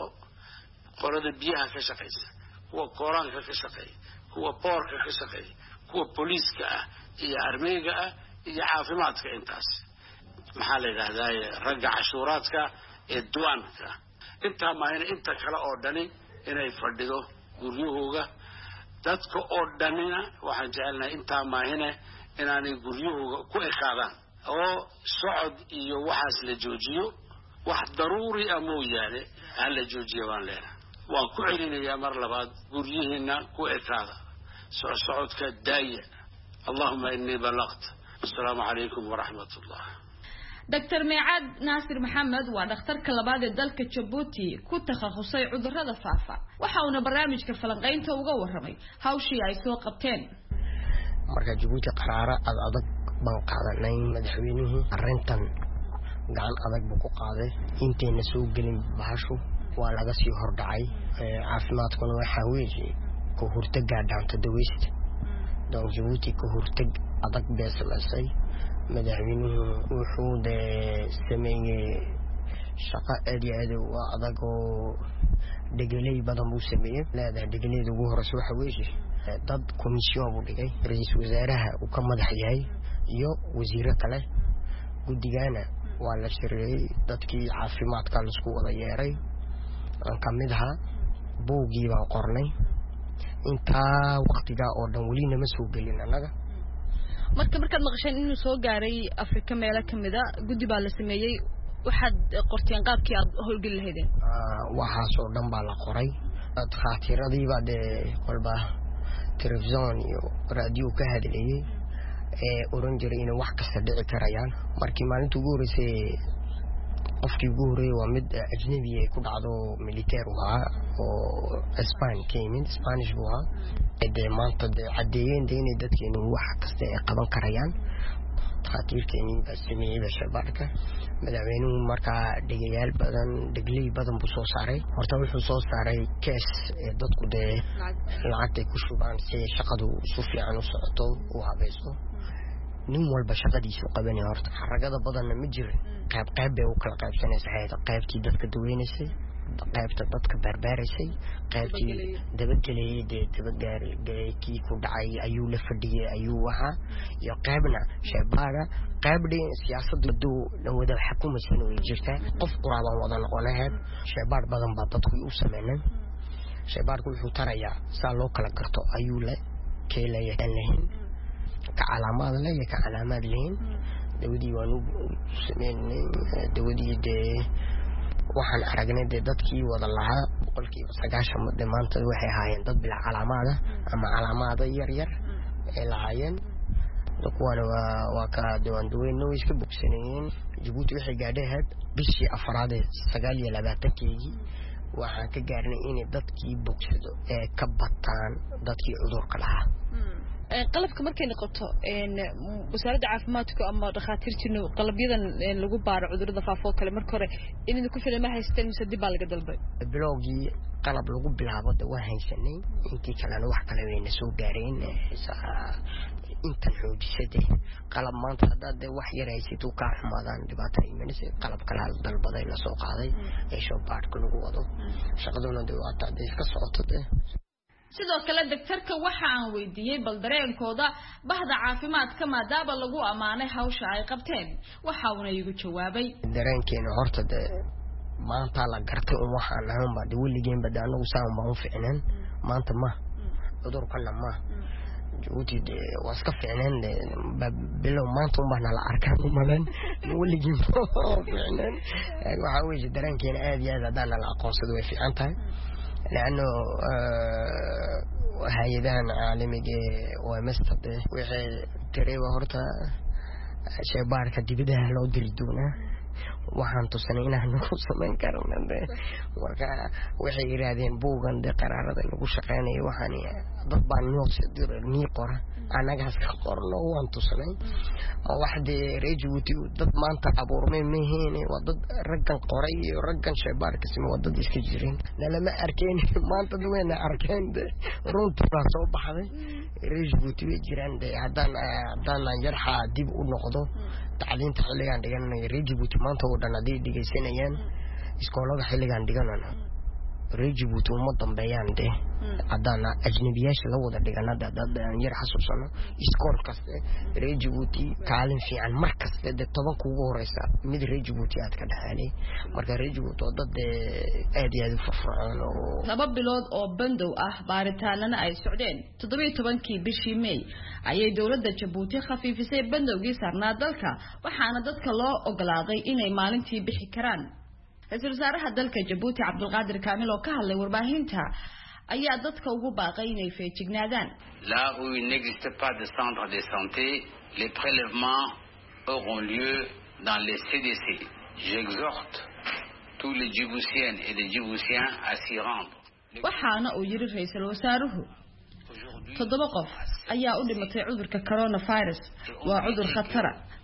qolada biyaha ka shaqaysa kuwa koraanka ka shaqeeya kuwa boorka ka shaqeeya kuwa booliiska ah iyo armeyga ah iyo caafimaadka intaas maxaa la yidhahdaa ragga cashuuraadka ee duwaanka intaa maahina inta kale oo dhani inay fadhido guryahooga dadka oo dhanina waxaan jecelnahay intaa maahina inaanay guryahooga ku ekaadaan oo socod iyo waxaas la joojiyo wax daruuri ah mooyaane hala joojiyo baan leenahay waan ku celinayaa mar labaad guryihiina ku ekaada socodka daaya allahumma inni balaqt assalaamu calaykum waraxmatullah دكتور ميعاد ناصر محمد ودكتور كلاباد دالك Djibouti ku takhasusay cudurrada faafa waxa uu barnaamijka falanqaynta uga warramay hawshii ay soo qabteen marka Djibouti qaraara adag baan qaadanay madaxweynuhu arrintan gacan adag buu ku qaaday intayna soo gelin bahashu waa laga sii hordhacay caafimaadkuna waxaa weeye ka hortagaa dhaanta daweysta doon Djibouti ka hortag adag bee samaysay madaxweynuhu wuxuu dee sameeyey shaqo aad iyo aad u adag oo degelay badan buu sameeyey leedahay degeleeda ugu horeysa waxa weeye dad komishiyoon buu dhigay ra'iisul wasaaraha uu ka madax yahay iyo wasiiro kale guddigana waa la shiriyay dadkii caafimaadka la isku wada yeeray aan kamid ahaa buugii baan qornay intaa waqtiga oo dhan weli nama soo gelin anaga marka markaad maqasheen inuu soo gaaray Afrika meelo kamida guddi baa la sameeyay waxaad qorteen qaabkii aad howlgal lahaydeen waxaas oo dhan baa la qoray khatiiradii baa de walba television iyo radio ka hadlayay ee oran jiray in wax kasta dhici karayaan markii maalintii ugu horeysay qofkii ugu horeeyay waa mid ajnabi ah ku dhacdo military ah oo Spain keemin Spanish waa ee maanta cadeeyeen inay dadkeenu wax kasta ay qaban karayaan khatiirkeeni baa sameeyay shabaarka madaxweynuhu markaa dhigayaal badan dhigley badan buu soo saaray horta wuxuu soo saaray case ee dadku de lacagta ku shubaan si shaqadu si fiican u socoto oo habaysto nin walba shaqadiisu qabanay horta xaragada badanna ma jirin qayb qayb bay u kala qaybsanaysaa hay'adda qaybtii dadka daweynaysay qaybta dadka barbaaraysay qaybtii dabagelay dabagaarigay kii ku dhacay ayuu la fadhiyay ayuu waxa iyo qaybna shabaga qaybdii siyaasaddu wada xukuumaysan oo jirta qof quraaban wada noqonahay shabaar badan baa dadku u sameeyeen shabaarku wuxuu tarayaa saa loo kala garto ayuu la keelayaa lahayn ka calaamad leh ka calaamad leh dawadii waanu sameeyay dawadii de waxaan aragnay dadkii wada lahaa boqolkiiba sagaashan maanta waxay ahaayeen dad bila calaamada ama calaamado yar yar ee lahaayeen kuwana waa ka diwaan duweyno iska bogsanayeen Djibouti waxay gaadhay bishii afraad ee sagaal iyo labaatan-keedii waxaan ka gaarnay in dadkii bogsado ee ka bataan dadkii cudurka lahaa qalabka markay noqoto een wasaaradda caafimaadka ama dhakhaatiirtiina qalabyadan lagu baaro cudurrada faafo kale marka hore inay ku filan ma haysteen mise dib baa laga dalbay bilowgii qalab lagu bilaabo waa haysanay intii kalena wax kale wayna soo gaareen inta xoojisade qalab maanta hadda wax yar haysato ka xumaadaan dhibaato imanaysa qalab kale dalbaday la soo qaaday ee soo baadhka lagu wado shaqaduna waa taad iska socoto sidoo kale doctorka waxa aan weydiiyay bal dareenkooda bahda caafimaadka maadaama lagu amaanay hawsha ay qabteen waxa uu igu jawaabay dareenkeena horta maanta la gartay oo waxaan ahaan baa weligeyn badaanagu saan baan u fiicnaan maanta ma cudurkana ma Djibouti waa iska fiicnaan bilow maanta uma nala arkaan umalan weligeyn fiicnaan waxa weeye dareenkeena aad iyo aad hadaan la aqoonsado way fiican tahay لأنه هايدان عالمي ومستد وحي تريبا هورتا شبارك ديبدها لو دريدونا waxaan tusanay inaan ku sameyn karno marka waxay yiraahdeen buugan de qaraarada lagu shaqeynay waxaan dad baan noo sidir ni qora anaga ka qorno waan tusanay ma waxde Djibouti dad maanta abuurmay meeheen waa dad raggan qoray iyo raggan shabaarka sima wadad iska jireen lama arkeen maanta duweena arkeen runtii soo baxday Djibouti way jiraan hadaan hadaan yarxa dib u noqdo tacliinta xilligan dhiganay Djibouti maanta oo dhan hadii dhigaysanayaan iskoolada xilligan dhiganana Djibouti uma dambeeyaan de hadana ajnabiyaasha la wada dhiganada dad yar xasuusano iskool kasta Djibouti kaalin fiican markasta de toban kuugu horeysa mid Djibouti aad ka dhaxalay marka Djibouti oo dad aad iyo aad u firfircoon oo laba bilood oo bandow ah baaritaanana ay socdeen toddoba iyo tobankii bishii May ayay dawladda Djibouti khafiifisay bandowgii saarnaa dalka waxaana dadka loo ogolaaday inay maalintii bixi karaan ra'iisul wasaaraha dalka Djibouti Abdulqaadir Kaamil oo ka hadlay warbaahinta ayaa dadka ugu baaqay inay feejignaadaan là où il n'existe pas de centre de santé les prélèvements auront lieu dans les C D C j'exhorte tous les Djiboutiennes et les Djiboutiens à s'y rendre waxaana uu yiri ra'iisul wasaaruhu toddoba qof ayaa u dhimatay cudurka coronavirus waa cudur khatar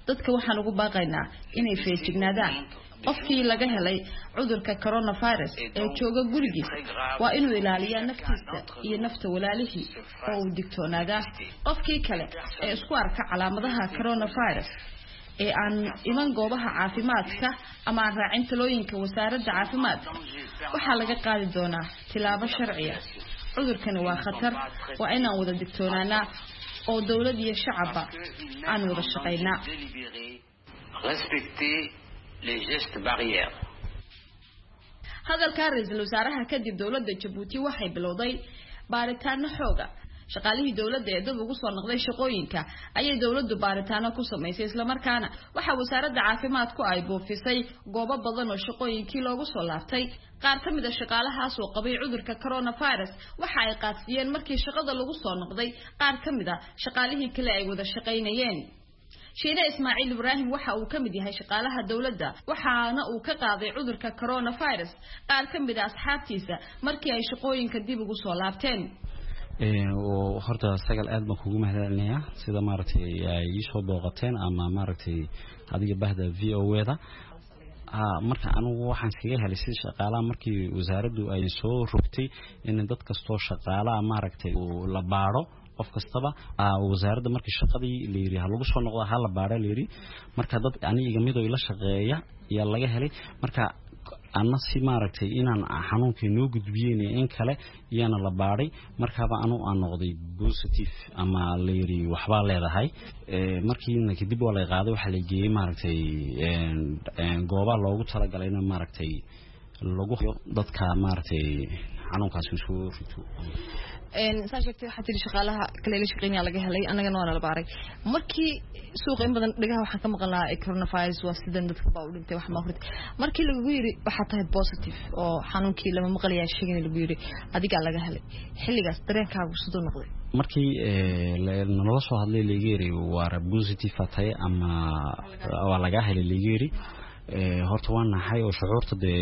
dadka waxaan ugu baaqaynaa inay feejignaadaan qofkii laga helay cudurka coronavirus ee jooga gurigiisa waa inuu ilaaliyaa naftiisa iyo nafta walaalihii oo uu digtoonaadaa qofkii kale ee isku arka calaamadaha coronavirus ee aan iman goobaha caafimaadka ama aan raacin talooyinka wasaaradda caafimaadka waxaa laga qaadi doonaa tilaabo sharciya cudurkani waa khatar waa inaan wada digtoonaanaa oo dawlad iyo shacabba aan wada shaqaynaa les gestes barrières. hadalka ra'iisul wasaaraha kadib dawladda Djibouti waxay bilowday baaritaano xooga shaqaalihii dawladda ee dib ugu soo noqday shaqooyinka ayay dawladdu baaritaano ku sameysay isla markaana waxa wasaaradda caafimaadku ay boofisay goobo badan oo shaqooyinkii loogu soo laabtay qaar ka mid ah shaqaalahaas oo qabay cudurka coronavirus waxa ay qaadfiyeen markii shaqada lagu soo noqday qaar ka mid ah shaqaalihii kale ay wada shaqaynayeen Sheena Ismaaciil Ibrahim waxa uu ka mid yahay shaqaalaha dawladda waxaana uu ka qaaday cudurka coronavirus qaar ka mid ah asxaabtiisa markii ay shaqooyinka dib ugu soo laabteen ee oo horta sagal aad baan kugu mahadcelinayaa sida maaragtay ay soo booqateen ama maaragtay adiga bahda V O A-da ah marka anigu waxaan iskaga helay si shaqaalaha markii wasaaraddu ay soo rogtay in dad kastoo shaqaalaha maaragtay la baaro qof kastaba wasaaradda markii shaqadii leeyahay ha lagu soo noqdo ha la baaro leeyahay marka dad aniga mid oo ila shaqeeya ayaa laga helay marka ana si maaragtay inaan xanuunkii noo gudbiyeen in kale iyana la baaray markaaba anu aan noqday positive ama leeyahay waxba leedahay ee markii kadib waa la qaaday waxa la geeyay maaragtay een gooba loogu talagalay in maaragtay lagu dadka maaragtay xanuunkaas soo rito een saashagtay waxa tii shaqaalaha kale la shaqeynaya laga helay anagana waa la baaray markii suuqa in badan dhigaha waxaan ka maqlaa coronavirus waa sidan dadka baa u dhintay wax ma hurtay markii lagu yiri waxa tahay positive oo xanuunkii lama maqlayaa sheegay lagu yiri adiga laga helay xilligaas dareenkaagu sidoo noqday markii ee nala soo hadlay laga yiri waa positive fatay ama waa laga helay laga yiri ee horta waan nahay oo shucuurta de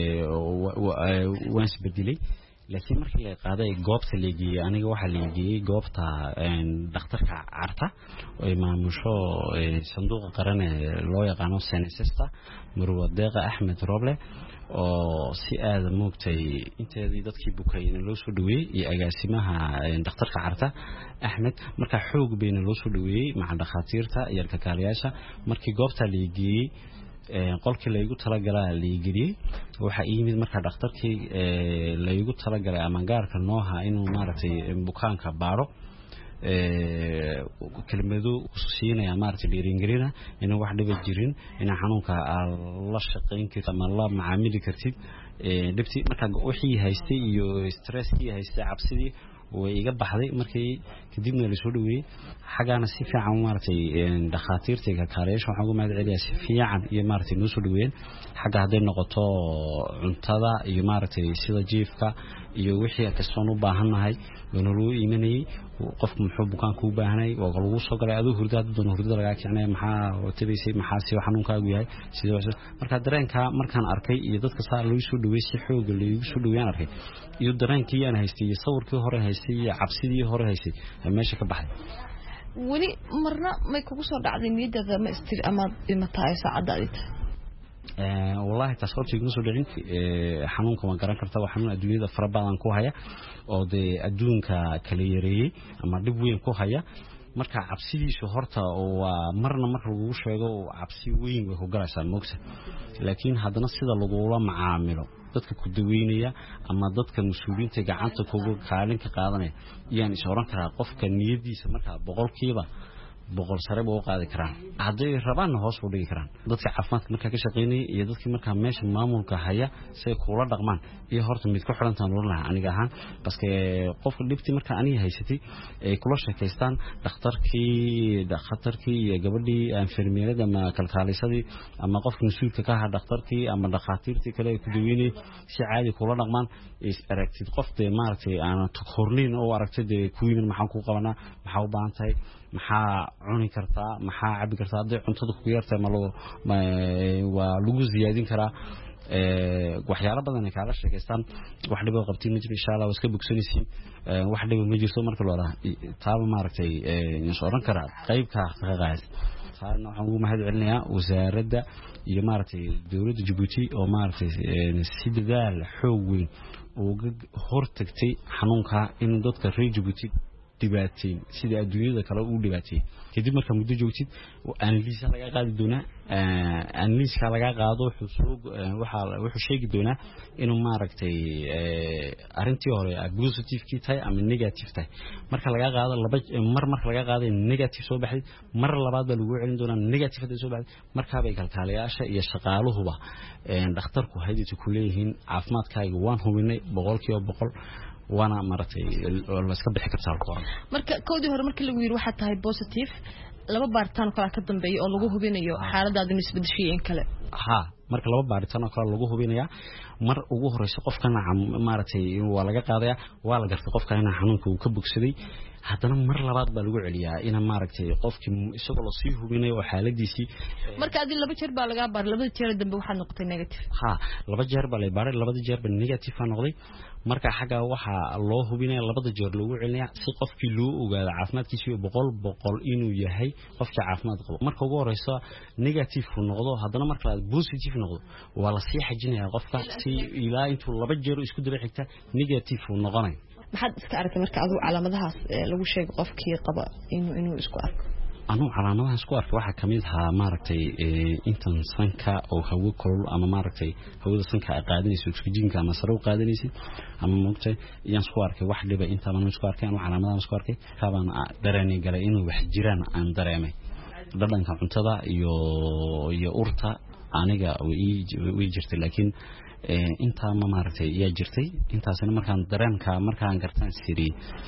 waan isbedilay laakiin markii la qaaday goobta leegiyay aniga waxa leegiyay goobta een dhakhtarka carta oo maamusho sanduuqa qaran ee loo yaqaan Senesesta Marwa Deeqa Ahmed Roble oo si aad moogtay inteedii dadkii bukayna loo soo dhaweeyay iyo agaasimaha dhakhtarka carta Ahmed marka xoog bayna loo soo dhaweeyay maca dhakhaatiirta iyo kalkaaliyaasha markii goobta leegiyay qolkii la igu talagalay leegiriyay waxa yimid marka dhakhtarkii la igu talagalay ama gaarka nooha inuu maaragtay bukaanka baaro ee kelmadu siinaya maaragtay dhiirigelina inuu wax dhiba jirin in xanuunka la shaqeyn karto ama la macaamili kartid ee dhibti marka wixii haystay iyo stresskii haystay cabsidii way iga baxday markii kadibna la soo dhaweeyay xagaana si fiican maartay dhakhaatiirta ka kaareesh waxaan ugu mahad celiyaa si fiican iyo maartay noo soo dhaweeyeen xaga haday noqoto cuntada iyo maartay sida jiifka iyo wixii kastoon u baahanahay inuu loo iimanay qof muxuu bukaanku u baahanay oo lagu soo galay adoo hurdada doon hurdada laga kicnay maxaa tabeysay maxaa si xanuunkaagu yahay sidoo marka dareenka markaan arkay iyo dadka saa loo soo dhaweeyay si xoog leh soo dhaweeyaan arkay iyo dareenkii aan haystay iyo sawirkii hore haystay iyo cabsidii hore haystay meesha ka baxay wali marna ma kugu soo dhacday niyadda ma istir ama imataay saacadaadita ee wallahi taasoo igu soo dhicin ee xanuunka ma garan kartaa waxa xanuun adduunyada fara badan ku haya oo de adduunka kala yareeyay ama dib weyn ku haya marka cabsidiisu horta waa marna marka lagu sheego cabsi weyn way ku galaysaa moogta laakiin haddana sida lagu la macaamilo dadka ku daweynaya ama dadka mas'uuliyiinta gacanta kugu kaalin ka qaadanaya iyaan is oran karaa qofka niyadiisa marka boqolkiiba boqol sare buu qaadi karaa haday rabaan hoos u dhigi karaan dadka caafimaadka marka ka shaqeynay iyo dadka marka meesha maamulka haya say kula dhaqmaan iyo horta mid ku xirantaan oo laha aniga ahaan baske qofka dhibti marka aniga haysatay ay kula sheekaystaan dhakhtarkii dhakhtarkii iyo gabadhii infirmiyada ama kalkaalisadii ama qofka mas'uulka ka ah dhakhtarkii ama dhakhaatiirtii kale ku daweynay si caadi kula dhaqmaan is aragtid qofte maartay aan tukornin oo aragtid kuwiin maxaan ku qabanaa maxaa u baahan tahay maxaa cuni kartaa maxaa cabi kartaa haday cuntada ku yartay ma loo waa lagu ziyaadin karaa waxyaalo badan ay kala sheegaystaan wax dhib oo qabtiin ma jiro insha Allah iska bogsanaysiin wax dhib ma jirto marka loo raah taaba maaragtay in soo oran kara qayb ka xaqaaqays saarna waxaan ugu mahad celinayaa wasaaradda iyo maaragtay dawladda Djibouti oo maaragtay si dadaal xoog weyn oo hortagtay xanuunka in dadka reer Djibouti dibaatiin sida adduunyada kale u dhibaatay kadib marka muddo joogtid analysis laga qaadi doonaa analysis laga qaado xusuug waxa wuxuu sheegi doonaa inuu maaragtay arintii hore positive ki tahay ama negative tahay marka laga qaado laba mar marka laga qaado negative soo baxay mar labaad baa lagu celin doonaa negative soo baxay marka bay kalkaaliyaasha iyo shaqaaluhuba dhakhtarku hay'addu ku leeyihiin caafimaadkaaga waan hubinay boqolkiiba boqol وانا مرتي ولا iska bixi kartaa alkool marka koodi hore markii lagu yiri waxa tahay positive laba baaritaan kala ka dambeeyay oo lagu hubinayo xaaladaada isbedeshay in kale ha marka laba baaritaan kala lagu hubinaya mar ugu horeysa qofkana maartay waa laga qaadaya waa la gartay qofka inaa xanuunka uu ka bogsaday haddana mar labaad baa lagu celiyaa in maaragtay qofkii isagoo la sii hubinayo oo xaaladiisii marka adii laba jeer baa laga baaray labada jeer dambe waxa noqotay negative ha laba jeer baa la baaray labada jeer baa negative ah noqday marka xaga waxa loo hubinaya labada jeer lagu celinaya si qofkii loo ogaado caafimaadkiisa boqol boqol inuu yahay qofka caafimaad qabo marka ugu horeysa negative uu noqdo haddana marka la positive noqdo waa la sii xajinaya qofka si ilaa intuu laba jeer isku daba xigta negative uu noqonayo maxaad iska aragtay marka adigu calaamadahaas lagu sheego qofkii qaba inuu inuu isku arko anu calaamadaha isku arko waxa kamid ah maaragtay intan sanka oo hawo kulul ama maaragtay hawada sanka ay qaadanayso oxygen-ka ama sare u qaadanayso ama moogtay iyaan isku arkay wax dhiba inta aan isku arkay anu calaamadaha isku arkay taabaan dareemay galay inuu wax jiraan aan dareemay dhadhanka cuntada iyo iyo urta aniga way jirtay laakiin inta ma maaragtay yaa jirtay intaasina markaan dareenka markaan gartaan siri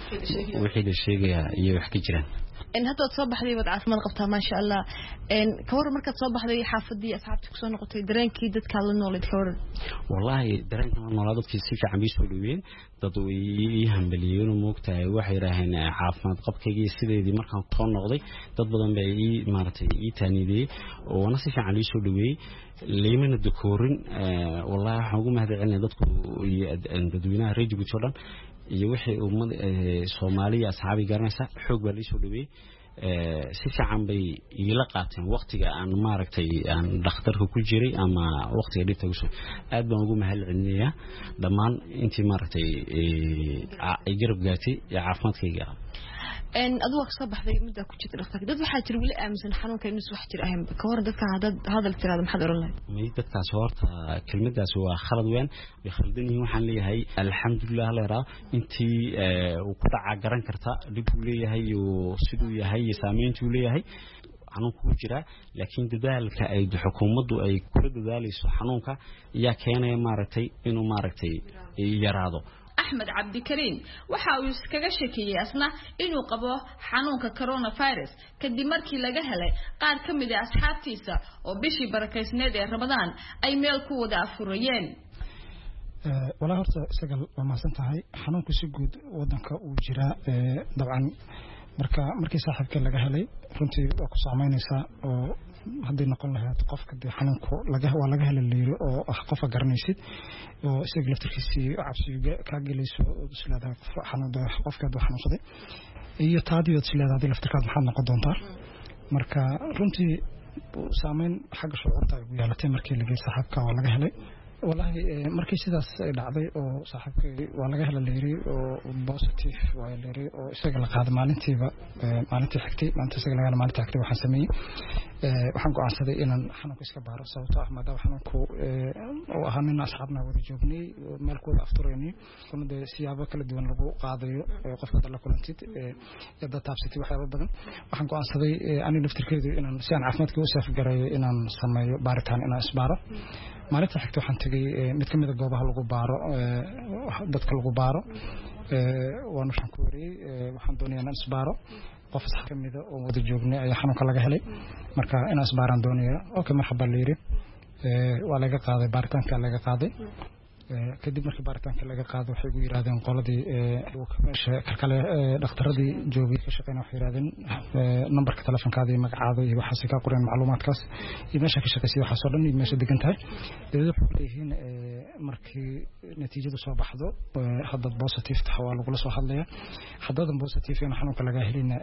wixii la sheegaya iyo wax ka jiraan in hadda soo baxday wad caafimaad qabtaa ma sha Allah in ka war marka soo baxday xaafadii asxaabta ku soo noqotay dareenkii dadka la noolid ka war wallahi dareenka noolad dadkii si fiican bay soo dhaweeyeen dad way hambaliyeen oo moogtahay waxay raaheen caafimaad qabkaygii sideedii markaan soo noqday dad badan bay ii maaragtay ii taaniday oo na si fiican loo soo dhaweeyay leemana dakoorin wallahi waxaan ugu mahad celinay dadku dadweynaha reer Djibouti oo dhan iyo wixii ummad Soomaaliya asxaabi garanaysa xoog baa la soo dhaweeyay si fiican bay ila qaateen waqtiga aan maaragtay aan dhakhtarka ku jiray ama waqtiga dhibta ku soo aad baan ugu mahad celinayaa dhammaan intii maaragtay ay garab gaartay caafimaadkayga ان ادوق صباح ذي مده ku jirta dhakhtarka dad waxa jira wali aaminsan xanuunka inuu wax jir ahayn ka hor dadka hadal tirada maxad oran lahayd may dadkaas horta kelmadaas waa khalad weyn way khaldan yihiin waxaan leeyahay alxamdulillah leera intii uu ku dhaca garan karta dib uu leeyahay iyo sidoo yahay saameyntu leeyahay xanuunku ku jira laakiin dadaalka ay xukuumaddu ay kula dadaalayso xanuunka ayaa keenay maaragtay inuu maaragtay yaraado أحمد عبد الكريم وحاول iskaga shakiyay asna inuu qabo xanuunka coronavirus kadib markii laga helay qaar kamid ah asxaabtiisa oo bishii barakeysneed ee Ramadaan ay meel ku wada afurayeen ee wala horta isaga waa maasan tahay xanuunku si guud wadanka uu jira ee dabcan marka markii saaxiibka laga helay runtii oo ku saameynaysa oo hadii noqon lahayd qofka de xanuunku laga waa laga helay leeyo oo ah qof garanaysid oo isaga laftirkiisii cabsiga ka galayso islaada xanuunka qofka dad xanuunsaday iyo taadiyo islaada laftirkaad maxaa noqon doontaa marka runtii saameyn xagga shucuurta ay yeelatay markii laga saaxiibka waa laga helay wallahi markii sidaas ay dhacday oo saaxiibkay waa laga helay leeyo oo positive waa leeyo oo isaga la qaaday maalintiiba maalintii xigtay maanta isaga laga maalintii xigtay waxaan sameeyay ee waxaan go'aansaday inaan xanuunka iska baaro sababtoo ah maadaama xanuunku oo ahaa nin asxaabna wada joognay meel kooda aftureynay kuna de siyaabo kala duwan lagu qaadayo qofka la kulantid ee dad taabsatay waxyaabo badan waxaan go'aansaday aniga laftirkeedu inaan si aan caafimaadka u saaf garayo inaan sameeyo baaritaan inaan isbaaro maalinta xigta waxaan tagay mid kamid ah goobaha lagu baaro dadka lagu baaro ee waan waxaan ku wariyay waxaan doonayaa inaan isbaaro qof sax kamid ah oo wada joognay ayaa xanuunka laga helay marka inaan isbaaran doonayaa okay marxaba leeyahay ee waa laga qaaday baaritaanka laga qaaday kadib markii baaritaanka laga qaado waxay ugu yiraahdeen qoladii meesha kalkale dhakhtaradii joogay ka shaqeynaa waxay yiraahdeen numberka telefonkaada iyo magacaada iyo waxaas ka qoreen macluumaadkaas iyo meesha ka shaqeysay waxaas oo dhan iyo meesha degan tahay dawladdu waxay leeyihiin markii natiijadu soo baxdo hadda positive tahay waa lagu soo hadlaya haddadan positive in xanuunka laga helina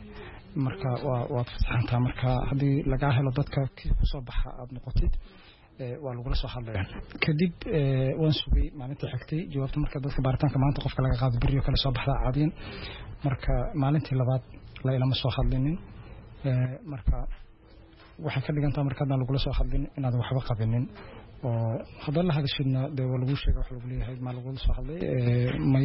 marka waa waa fasaxantaa marka haddii laga helo dadka ku soo baxa aad noqotid waa lagu soo hadlaya kadib waan sugay maalintii xigtay jawaabta marka dadka baaritaanka maanta qofka laga qaado bariyo kale soo baxda caadiyan marka maalintii labaad la ilama soo hadlinin marka waxay ka dhigantaa marka hadaan lagu soo hadlin inaad waxba qabinin oo hadda la hadashidna de waa lagu sheegay wax lagu leeyahay ma lagu soo hadlay may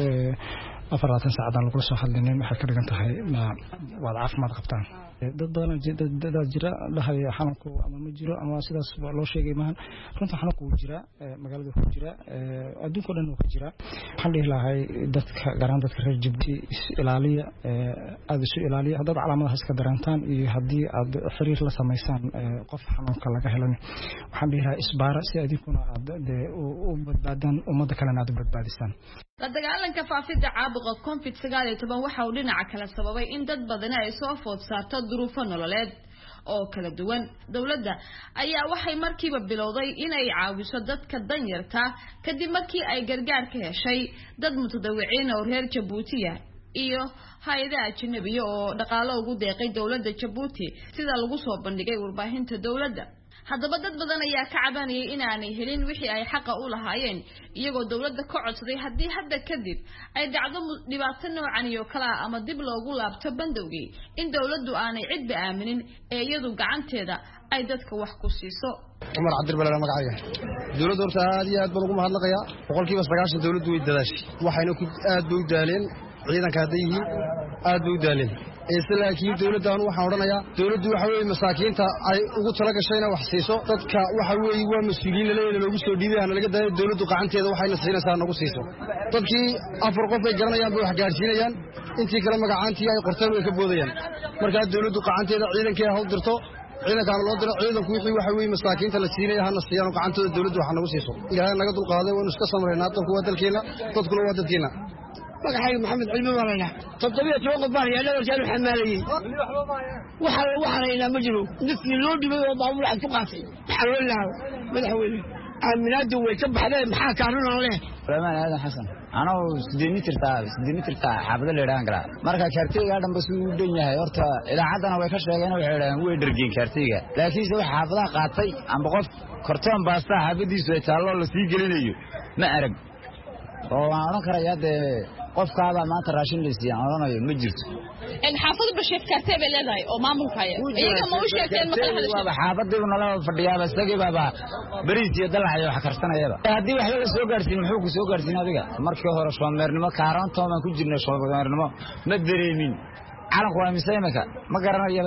afaratan saacadaan lagu soo hadlinin waxay ka dhigan tahay waad caafimaad qabtaan dad badan dad jira dhahay xanuunku ama ma jiro ama sidaas loo sheegay maahan runta xanuunku wuu jira magaalada ku jira adduunka dhan wuu jira waxaan dhihi lahay dadka garan dadka reer Djibouti is ilaaliya aad isu ilaaliya hadda calaamadaha iska darantaan iyo hadii aad xiriir la sameeysan qof xanuunka laga helan waxaan dhihi lahay isbaara si adinkuna aad u badbaadan umada kale aad u badbaadisaan la dagaalanka faafida caabuqa covid sagaal iyo toban waxa uu dhinaca kale sababay in dad badan ay soo food saarto duruufo nololeed oo kala duwan dawladda ayaa waxay markiiba bilowday inay caawiso dadka danyarta kadib markii ay gargaar ka heshay dad mutadawiciin oo reer Djibouti iyo hay'adaha ajnabiga oo dhaqaale ugu deeqay dawladda Djibouti sida lagu soo bandhigay warbaahinta dawladda haddaba dad badan ayaa ka cabanayay inaanay helin wixii ay xaq u lahaayeen iyagoo dawladda ka codsaday haddii hadda kadib ay dhacdo dhibaato noocan iyo kala ama dib loogu laabto bandowgii in dawladdu aanay cid ba aaminin ee iyadu gacanteeda ay dadka wax ku siiso Umar Cabdi Balala magacayga dawladdu horta aad iyo aad baan ugu mahadnaqayaa boqolkiiba sagaashan dawladdu way dadaashay waxayna ku aad bay u daaleen ciidanka hadday yihiin aad bay u daaleen islaakiin dawladdan waxaan oranayaa dawladdu waxa weey masaakiinta ay ugu tala gashayna wax siiso dadka waxa weey waa mas'uuliyiin leeyahay lagu soo dhiibay aan laga daayo dawladdu gacanteeda waxayna siinaysaa nagu siiso dadkii afar qof ay garanayaan bay wax gaarsiinayaan intii kala magacaantii ay qorteen way ka boodayaan marka dawladdu gacanteeda ciidankeeda hawl dirto ciidanka loo diro ciidanku wixii waxa weey masaakiinta la siinay hana siiyaan gacantooda dawladdu wax nagu siiso ilaahay naga dul qaaday oo iska sameeyna dadku waa dalkeena dadkuna waa dadkeena magaxay maxamed cilmi walana toddobiyo toban qof baan yaala warjaan xamaalay waxa waxayna ma jiro dadkii loo dhibay oo baabul cad ku qaatay xawalaha madaxweyne aaminaadu way ka baxday maxaa kaarunan leh Ramaan Aadan Xasan ana sideen mitir taa sideen mitir taa xaabada leeyahan kara marka kartiga dhanba suu u dhan yahay horta ilaacadana way ka sheegeen waxay yiraahdeen way dhargeen kartiga laakiin se waxa xaafadaha qaatay amba qof kartoon baasta xaabadiisu ay taalo la sii gelinayo ma arag oo aan oran karayaa de qofkaada maanta raashin leesiyan oranayo ma jirto in xaafadu basheef kartay bay leedahay oo maamulkaya iyaga ma u sheegteen ma kala hadashay waa xaafadii nolol fadhiyaaba isagii baba bariis iyo dalac wax karsanayaba hadii wax la soo gaarsiin muxuu ku soo gaarsiin adiga markii hore shoomeernimo kaaranto ma ku jirnay shoomeernimo ma dareemin calanku waa misaymaka ma garanayo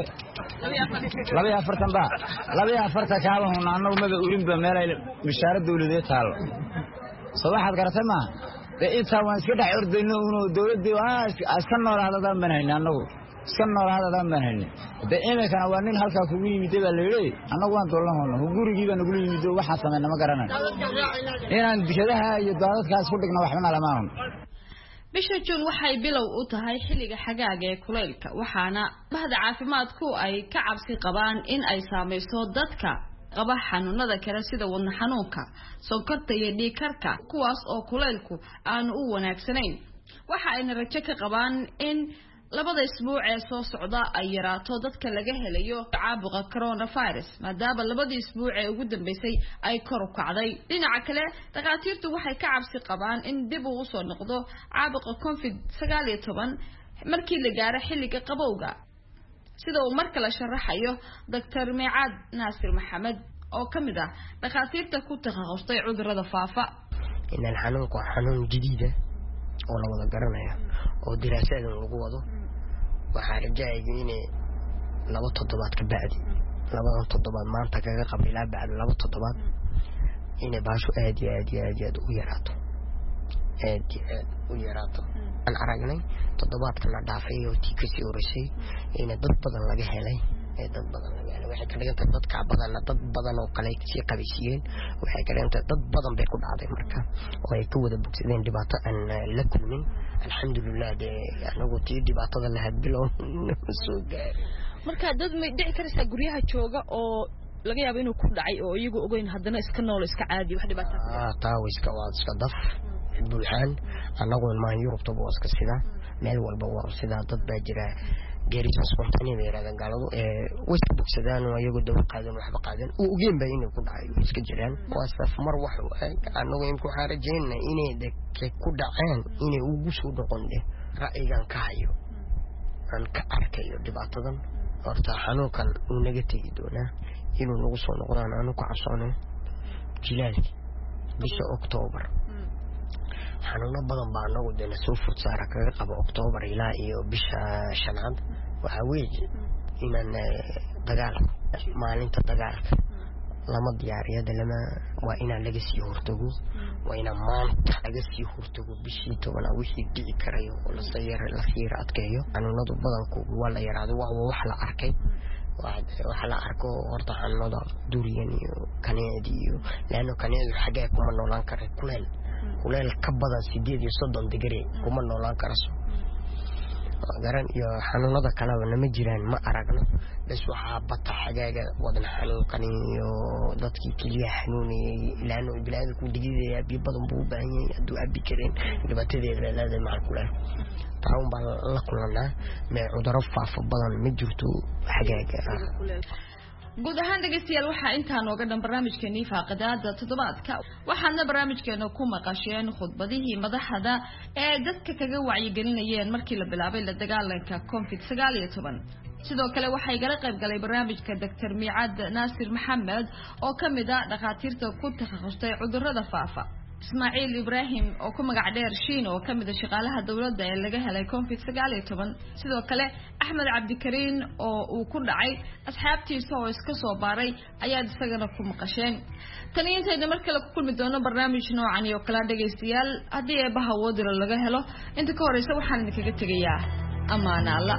laba iyo afartan ba laba iyo afartan kaaba hunaano mada urinba meel ay bishaara dawladeed taal sabaxad garatay ma inta waan iska dhax ordayno inuu dawladdu aska noolaadada manayna anagu iska noolaadada manayna de imeekana waa nin halka kugu yimid baa leeyahay anagu waan doolahoono gurigiiba nagu yimid waxa sameeyna ma garanay inaan dikadaha iyo daadadkaas ku dhigno waxna lama ahan bisha June waxay bilow u tahay xilliga xagaaga ee kuleylka waxaana bahda caafimaadku ay ka cabsi qabaan in ay saameyso dadka qaba xanuunada kale sida wadna xanuunka sonkorta iyo dhiig karka kuwaas oo kuleylku aan u wanaagsanayn waxa ay rajo ka qabaan in labada isbuuc ee soo socda ay yaraato dadka laga helayo caabuqa coronavirus maadaama labadii isbuuc ee ugu dambeysay ay kor u kacday dhinaca kale dhaqaatiirtu waxay ka cabsi qabaan in dib uu soo noqdo caabuqa covid sagaal iyo toban markii la gaaro xilliga qabowga sida uu marka la sharaxayo Doctor Meecad Naasir Maxamed oo kamid ah dhaqaatiirta ku takhasustay cudurrada faafa inaan xanuunku xanuun jadiid ah oo la wada garanayo oo diraasad lagu wado waxa rajayay inay laba toddobaad ka bacdi laba toddobaad maanta kaga qabilaa bacd laba toddobaad inay baashu aad iyo aad iyo aad u yaraato aad iyo aad u yaraato aan aragnay toddobaadka la dhaafay oo tii ka sii horeysay in dad badan laga helay ee dad badan laga helay waxay ka dhigantay dadka badan dad badan oo kale si qabiisiyeen waxay ka dhigantay dad badan bay ku dhacday marka oo ay ka wada bogsadeen dhibaato aan la kulmin alxamdulillah de anagu tii dhibaatada la hadbilow soo gaaray marka dad may dhici karaysa guryaha jooga oo laga yaabo inuu ku dhacay oo iyagu ogeyn haddana iska nool iska caadi wax dhibaato ah taa way iska waa iska daf bulxaan anagu ilmaha Yurubta buu iska sida meel walba waa sida dad baa jira geerisa spontaneous weerarada galado ee way iska bogsadaan oo iyagu dawo qaadan waxba qaadan oo ogeen baa inuu ku dhacay iska jiraan waa saf mar wax anagu in ku xarajeena inay dadka ku dhacaan inay ugu soo dhaqonde ra'yigan ka hayo aan ka arkayo dhibaatadan horta xanuunkan uu naga tagi doonaa inuu nagu soo noqdaan aanu ku cabsoono jilaalki bisha October xanuuno badan baa nagu dana soo furta saara kaga qabo October ilaa iyo bisha shanaad waxa weeye inaan dagaal maalinta dagaalka lama diyaariyada lama waa inaan laga sii hortago waa inaan maanta laga sii hortago bishii toban wixii dhici karayo oo la sayar la fiir adkeeyo xanuunadu badanku waa la yaraado waa wax la arkay waxa la arko horta xanuunada duriyan iyo kaneedi iyo laano kaneedu xagee kuma noolaan karo kuleel kuleel ka badan sideed iyo soddon degree kuma noolaan karo garan iyo xanuunada kale ma jiraan ma aragno bas waxa bata xagaaga wadna xanuunkan iyo dadkii kaliya xanuunayay laano bilaada ku digidaya bi badan buu baahan yahay aduu abi kareen dhibaatadeeda leedahay macal kuleel taawun baa la kulanaa ma cudurro faafa badan ma jirto xagaaga guud ahaan dhageystayaal waxaa intaa nooga dhan barnaamijkeennii faaqadaada toddobaadka waxaana barnaamijkeena ku maqasheen khudbadihii madaxda ee dadka kaga wacyigelinayeen markii la bilaabay la dagaalanka covid sagaal iyo toban sidoo kale waxay gala qayb galay barnaamijka Doctor Miicad Naasir Maxamed oo kamid ah dhakhaatiirta ku takhasustay cudurrada faafa Ismaaciil Ibrahim oo ku magac dheer Shiin oo kamid ah shaqaalaha dawladda ee laga helay covid sagaal iyo toban sidoo kale Axmed Cabdikariin oo uu ku dhacay asxaabtiisa oo iska soo baaray ayaa isagana ku maqasheen tan intayna mar kale ku kulmi doono barnaamij noocan iyo kala dhageystayaal hadii ay baha wadiro laga helo inta ka horeysa waxaan idinkaga tagayaa amaana Allah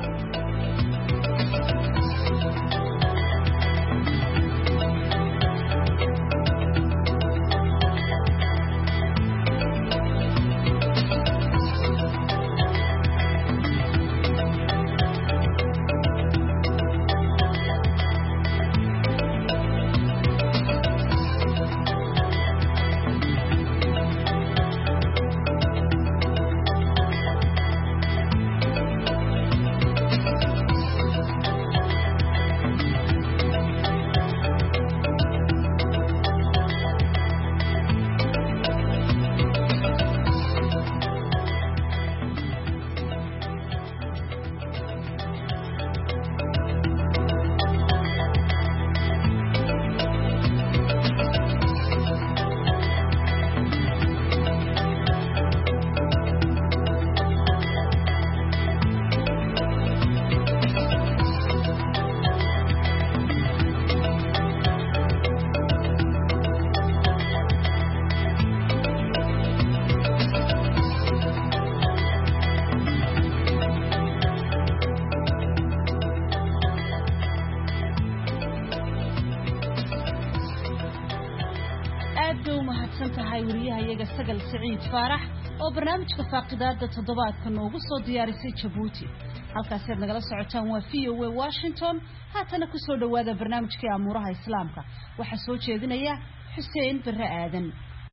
sagal Saciid Faarax oo barnaamijka faaqidaada toddobaadka noogu soo diyaarisay Djibouti halkaas aad nagala socotaan waa V O A Washington haatana ku soo dhawaada barnaamijka amuuraha islaamka waxa soo jeedinaya Xuseen Barre Aadan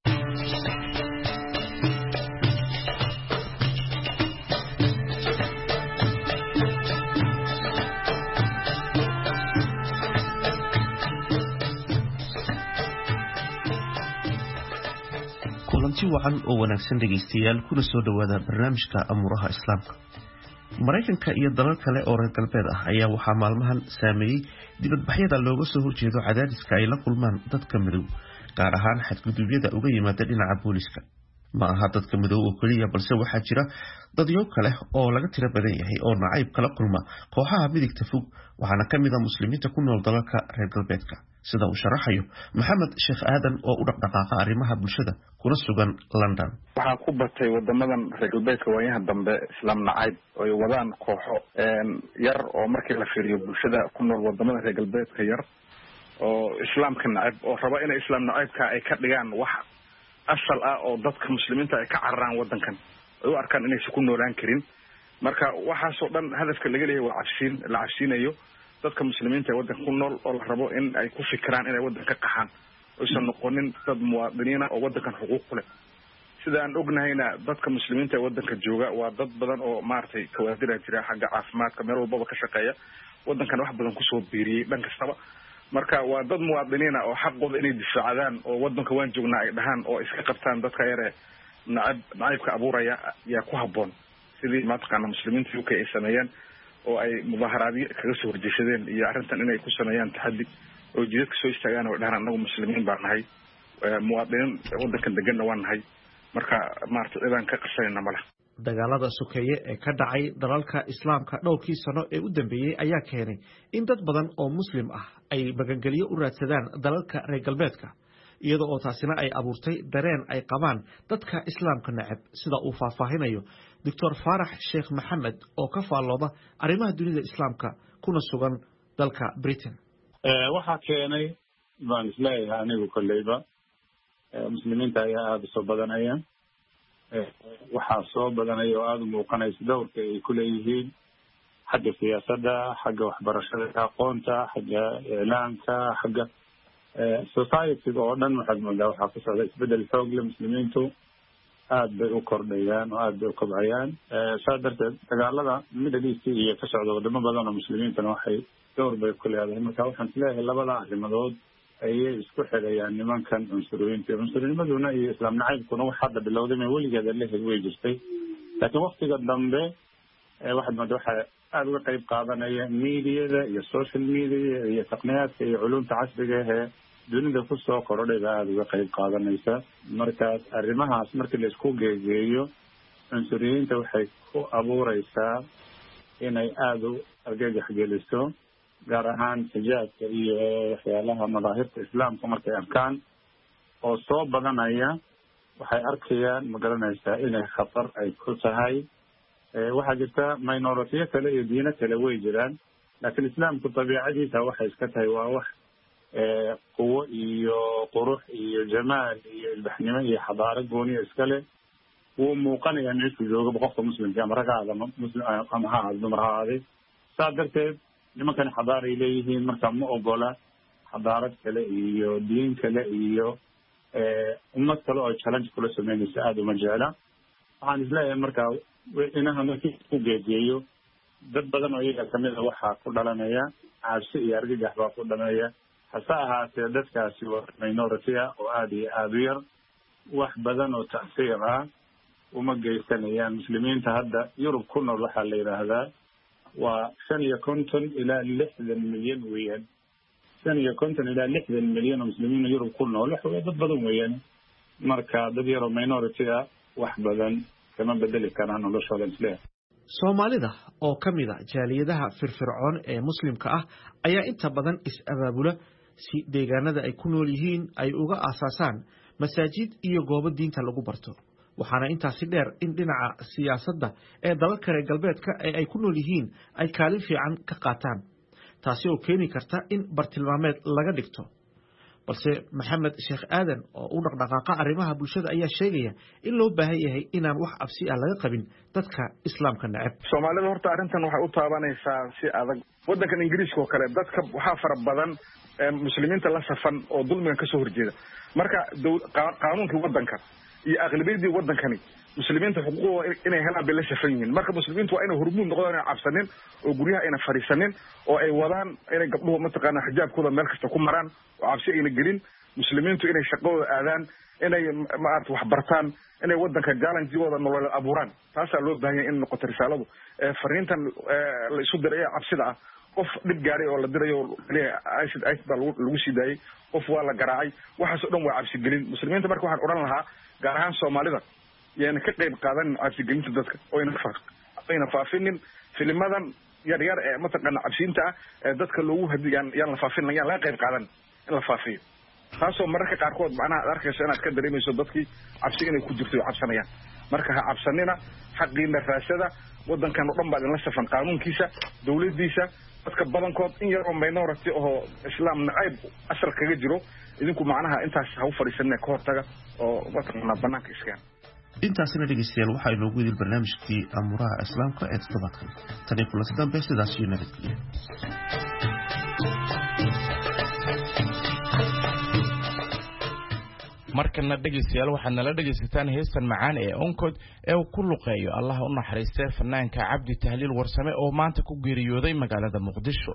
kulanti wacan oo wanaagsan dhageystayaal kuna soo dhawaada barnaamijka amuuraha islaamka Mareykanka iyo dalal kale oo reer galbeed ah ayaa waxaa maalmahan saameeyay dibadbaxyada looga soo horjeedo cadaadiska ay la kulmaan dadka midow gaar ahaan xadgudubyada uga yimaada dhinaca booliska ma aha dadka midow oo kaliya balse waxaa jira dadyo kale oo laga tiro badan yahay oo nacayb kala kulma kooxaha midigta fog waxaana kamid ah muslimiinta ku nool dalalka reer galbeedka sida uu sharaxayo maxamed sheekh aadan oo u dhaqdhaqaaqa arrimaha bulshada kuna sugan London. waxaa ku batay wadamadan reer galbeedka waayaha dambe islaam nacayb oo ay wadaan kooxo yar oo markii la fiiriyo bulshada ku nool wadamada reer galbeedka yar oo islaamka nacayb oo raba inay islaam nacaybka ay ka dhigaan wax asal ah oo dadka muslimiinta ay ka cararaan wadankan ay u arkaan inaysan ku noolaan karin. marka waxaasoo dhan hadafka laga leeyahay waa cabsiin la cabsiinayo dadka muslimiinta ee wadanka ku nool oo la rabo in ay ku fikiraan inay wadanka ka qaxaan aysan noqonin dad muwaadiniina oo wadankan xuquuq ku leh. sida aan ognahayna dadka muslimiinta ee wadanka jooga waa dad badan oo maartay kawaadira jira xagga caafimaadka meel walba ka shaqeeya wadankan wax badan ku soo biiriyay dhan kastaba. marka waa dad muwaadiniina oo xaqooda inay difaacadaan oo wadanka waan joognaa ay dhahaan oo iska qabtaan dadka yare nacab nacaybka abuuraya yaa ku habboon sidii maataqaana muslimiinta U K ay sameeyeen oo ay mudaharaadyo kaga soo horjeeshadeen iyo arrintan inay ku sameeyaan taxaddi oo jidadka soo istaagaan oo dhahaan anagu muslimiin baan nahay muwaadiniin wadankan deganna waan nahay marka maarta cidaan ka qarsanayna mala. dagaalada sokeeye ee ka dhacay dalalka islaamka dhowrkii sano ee u dambeeyay ayaa keenay in dad badan oo muslim ah ay magangeliyo u raadsadaan dalalka reer galbeedka iyada oo taasina ay abuurtay dareen ay qabaan dadka islaamka nacab sida uu faahfaahinayo doctor Faarax Sheekh Maxamed oo ka faallooda arrimaha dunida islaamka kuna sugan dalka Britain. ee waxa keenay baan isleeyahay anigu koleyba muslimiinta ayaa aad u soo badanaya waxaa soo badanaya oo aada u muuqanaysa dowrka ay ku leeyihiin xagga siyaasadda xagga waxbarashada aqoonta xagga iclaamka xagga society oo dhan waxaad moodaa waxaa ku socda isbedel xoog leh muslimiintu aad bay u kordhayaan oo aad bay u kobcayaan saa darteed dagaalada Middle East iyo ka socda wadamo badan oo muslimiintana waxay dowr bay ku leedahay marka waxaan isleeyahay labada arrimadood ayay isku xidhayaan nimankan cunsuriyiinta cunsuriyimaduna iyo islaam nacaybkuna wax hadda bilowday ma weligeeda la hel way jirtay laakiin waqtiga dambe waxaad moodaa waxaa aada uga qayb qaadanaya miidiyada iyo social media iyo taqniyaadka iyo culumta casriga ee dunida kusoo korodhay baa aada uga qayb qaadanaysa markaas arrimahaas markii la isku geegeeyo cunsuriyiinta waxay ku abuureysaa inay aada u argagax geliso gaar ahaan xijaabka iyo waxyaalaha madaahirta islaamka markay arkaan oo soo badanaya waxay arkayaan ma garanaysaa inay khatar ay ku tahay waxaa jirta minoritiyo kale iyo diino kale way jiraan laakiin islaamku dabiicadiisa waxay iska tahay waa wax quwo iyo qurux iyo jamaal iyo ilbaxnimo iyo xadaaro gooniya iskale wuu muuqanayaa meeshuu joogaba qofka muslimka ama rag ha ahaado muslim ama ha ahaado dumar ha ahaaday saa darteed nimankani xadaar ay leeyihiin marka ma ogola xadaarad kale iyo diin kale iyo ummad kale oo challenge kula sameynaysa aada uma jecla waxaan isleeyahay marka inaha markii ku geegeeyo dad badan oo iyaga kamid a waxaa ku dhalanaya cabsi iyo argagax baa ku dhalanaya hase ahaatee dadkaasi waa minority ah oo aada iyo aada u yar wax badan oo tacsiir ah uma geysanayaan muslimiinta hadda Yurub ku nool waxaa la yidhaahdaa waa shan iyo konton ilaa lixdan milyan weeyaan shan iyo konton ilaa lixdan milyan oo muslimiin Yurub ku nool waxa dad badan weeyaan marka dad yar oo minority ah wax badan kama bedeli karaan noloshooda isleeyahay. Soomaalida oo kamid ah jaaliyadaha firfircoon ee muslimka ah ayaa inta badan is-abaabula si deegaanada ay ku nool yihiin ay uga aasaasaan masaajid iyo goobo diinta lagu barto waxaana intaasi dheer in dhinaca siyaasadda ee dalalka reer galbeedka ee ay ku nool yihiin ay kaalin fiican ka qaataan taasi oo keeni karta in bartilmaameed laga dhigto balse Maxamed Sheekh Aadan oo u dhaqdhaqaaqa arrimaha bulshada ayaa sheegaya in loo baahan yahay inaan wax absi ah laga qabin dadka islaamka nacab. Soomaalida horta arrintan waxay u taabanaysaa si adag wadankan Ingiriiska oo kale dadka waxaa fara badan muslimiinta la safan oo dulmiga ka soo horjeeda marka qaanuunka wadanka iyo aqlabiyadii wadankani muslimiinta xuquuqooda inay helaan bay la safan yihiin marka muslimiintu waa inay hormuud noqdaan inay cabsanin oo guryaha ayna fariisanin oo ay wadaan inay gabdhuhu mataqaana xijaabkooda meel kasta ku maraan oo cabsi ayna gelin muslimiintu inay shaqadooda aadaan inay maarta wax bartaan inay wadanka gaalanjigooda nolol abuuraan taasaa loo baahan yahay in noqoto risaaladu fariintan la isu diray cabsida ah qof dhib gaaray oo la dirayo aysid aysid baa lagu sii daayay qof waa la garaacay waxaas oo dhan waa cabsi gelin muslimiinta marka waxaan odhan lahaa gaar ahaan Soomaalida yaana ka qayb qaadan cabsi gelinta dadka oo ina faaq ayna faafinin filimadan yar yar ee mataqaana cabsiinta ee dadka loogu hadiyaan yaan la faafin yaan la qayb qaadan la faafiyo taasoo mararka qaarkood macnaha aad arkayso inaad ka dareemayso dadkii cabsi inay ku jirto cabsanayaan marka ha cabsanina xaqiina raasada wadankan oo dhan baa la safan qaanuunkiisa dawladdiisa dadka badankood in yar oo minority oo islaam nacayb asal kaga jiro idinku macnaha intaas ha u fariisanay ka hortaga oo wadanka banaanka iska intaasina dhegeystayaal waxaa inoogu idil barnaamijkii amuraha islaamka ee toddobaadkan tani kulanti dambe sidaas iyo nabadgelyo markana dhegeystayaal waxaad nala dhegeysataan heestan macaan ee onkod ee uu ku luqeeyo allah u naxariistay fanaanka cabdi tahliil warsame oo maanta ku geeriyooday magaalada muqdisho.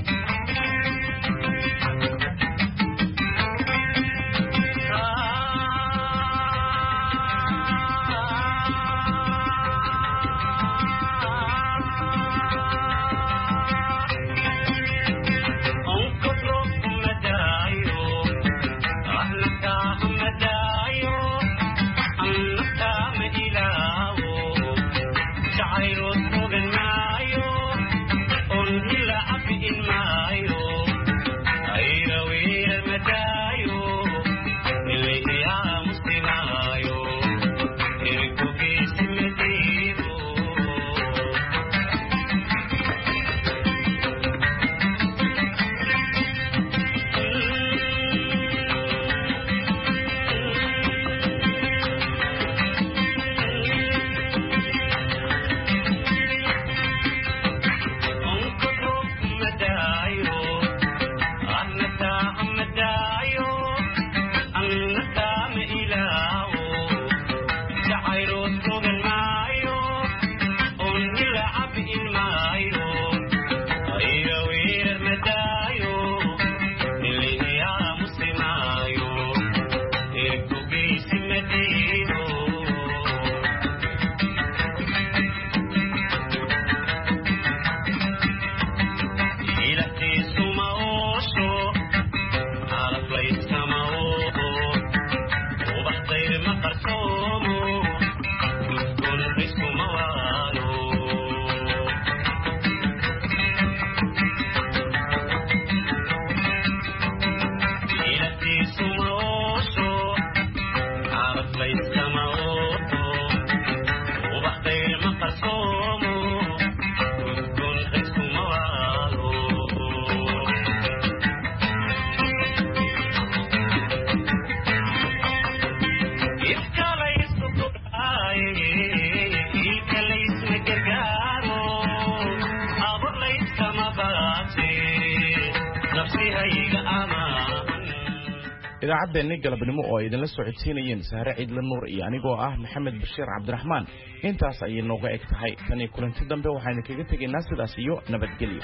idaacaddeena galabnimo oo idin la socodsiinayeen Sahre Ciidla Nuur iyo anigoo ah Maxamed Bashiir Cabdiraxmaan intaas ayay nooga eg tahay tan iyo kulanti dambe waxaan kaga tageynaa sidaas iyo nabadgelyo.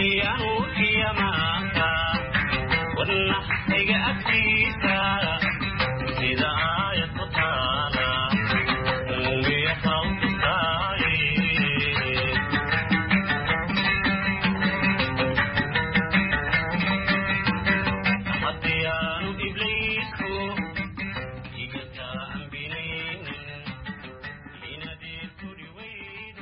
يا نور يا ماتا والنحيق أكتيسا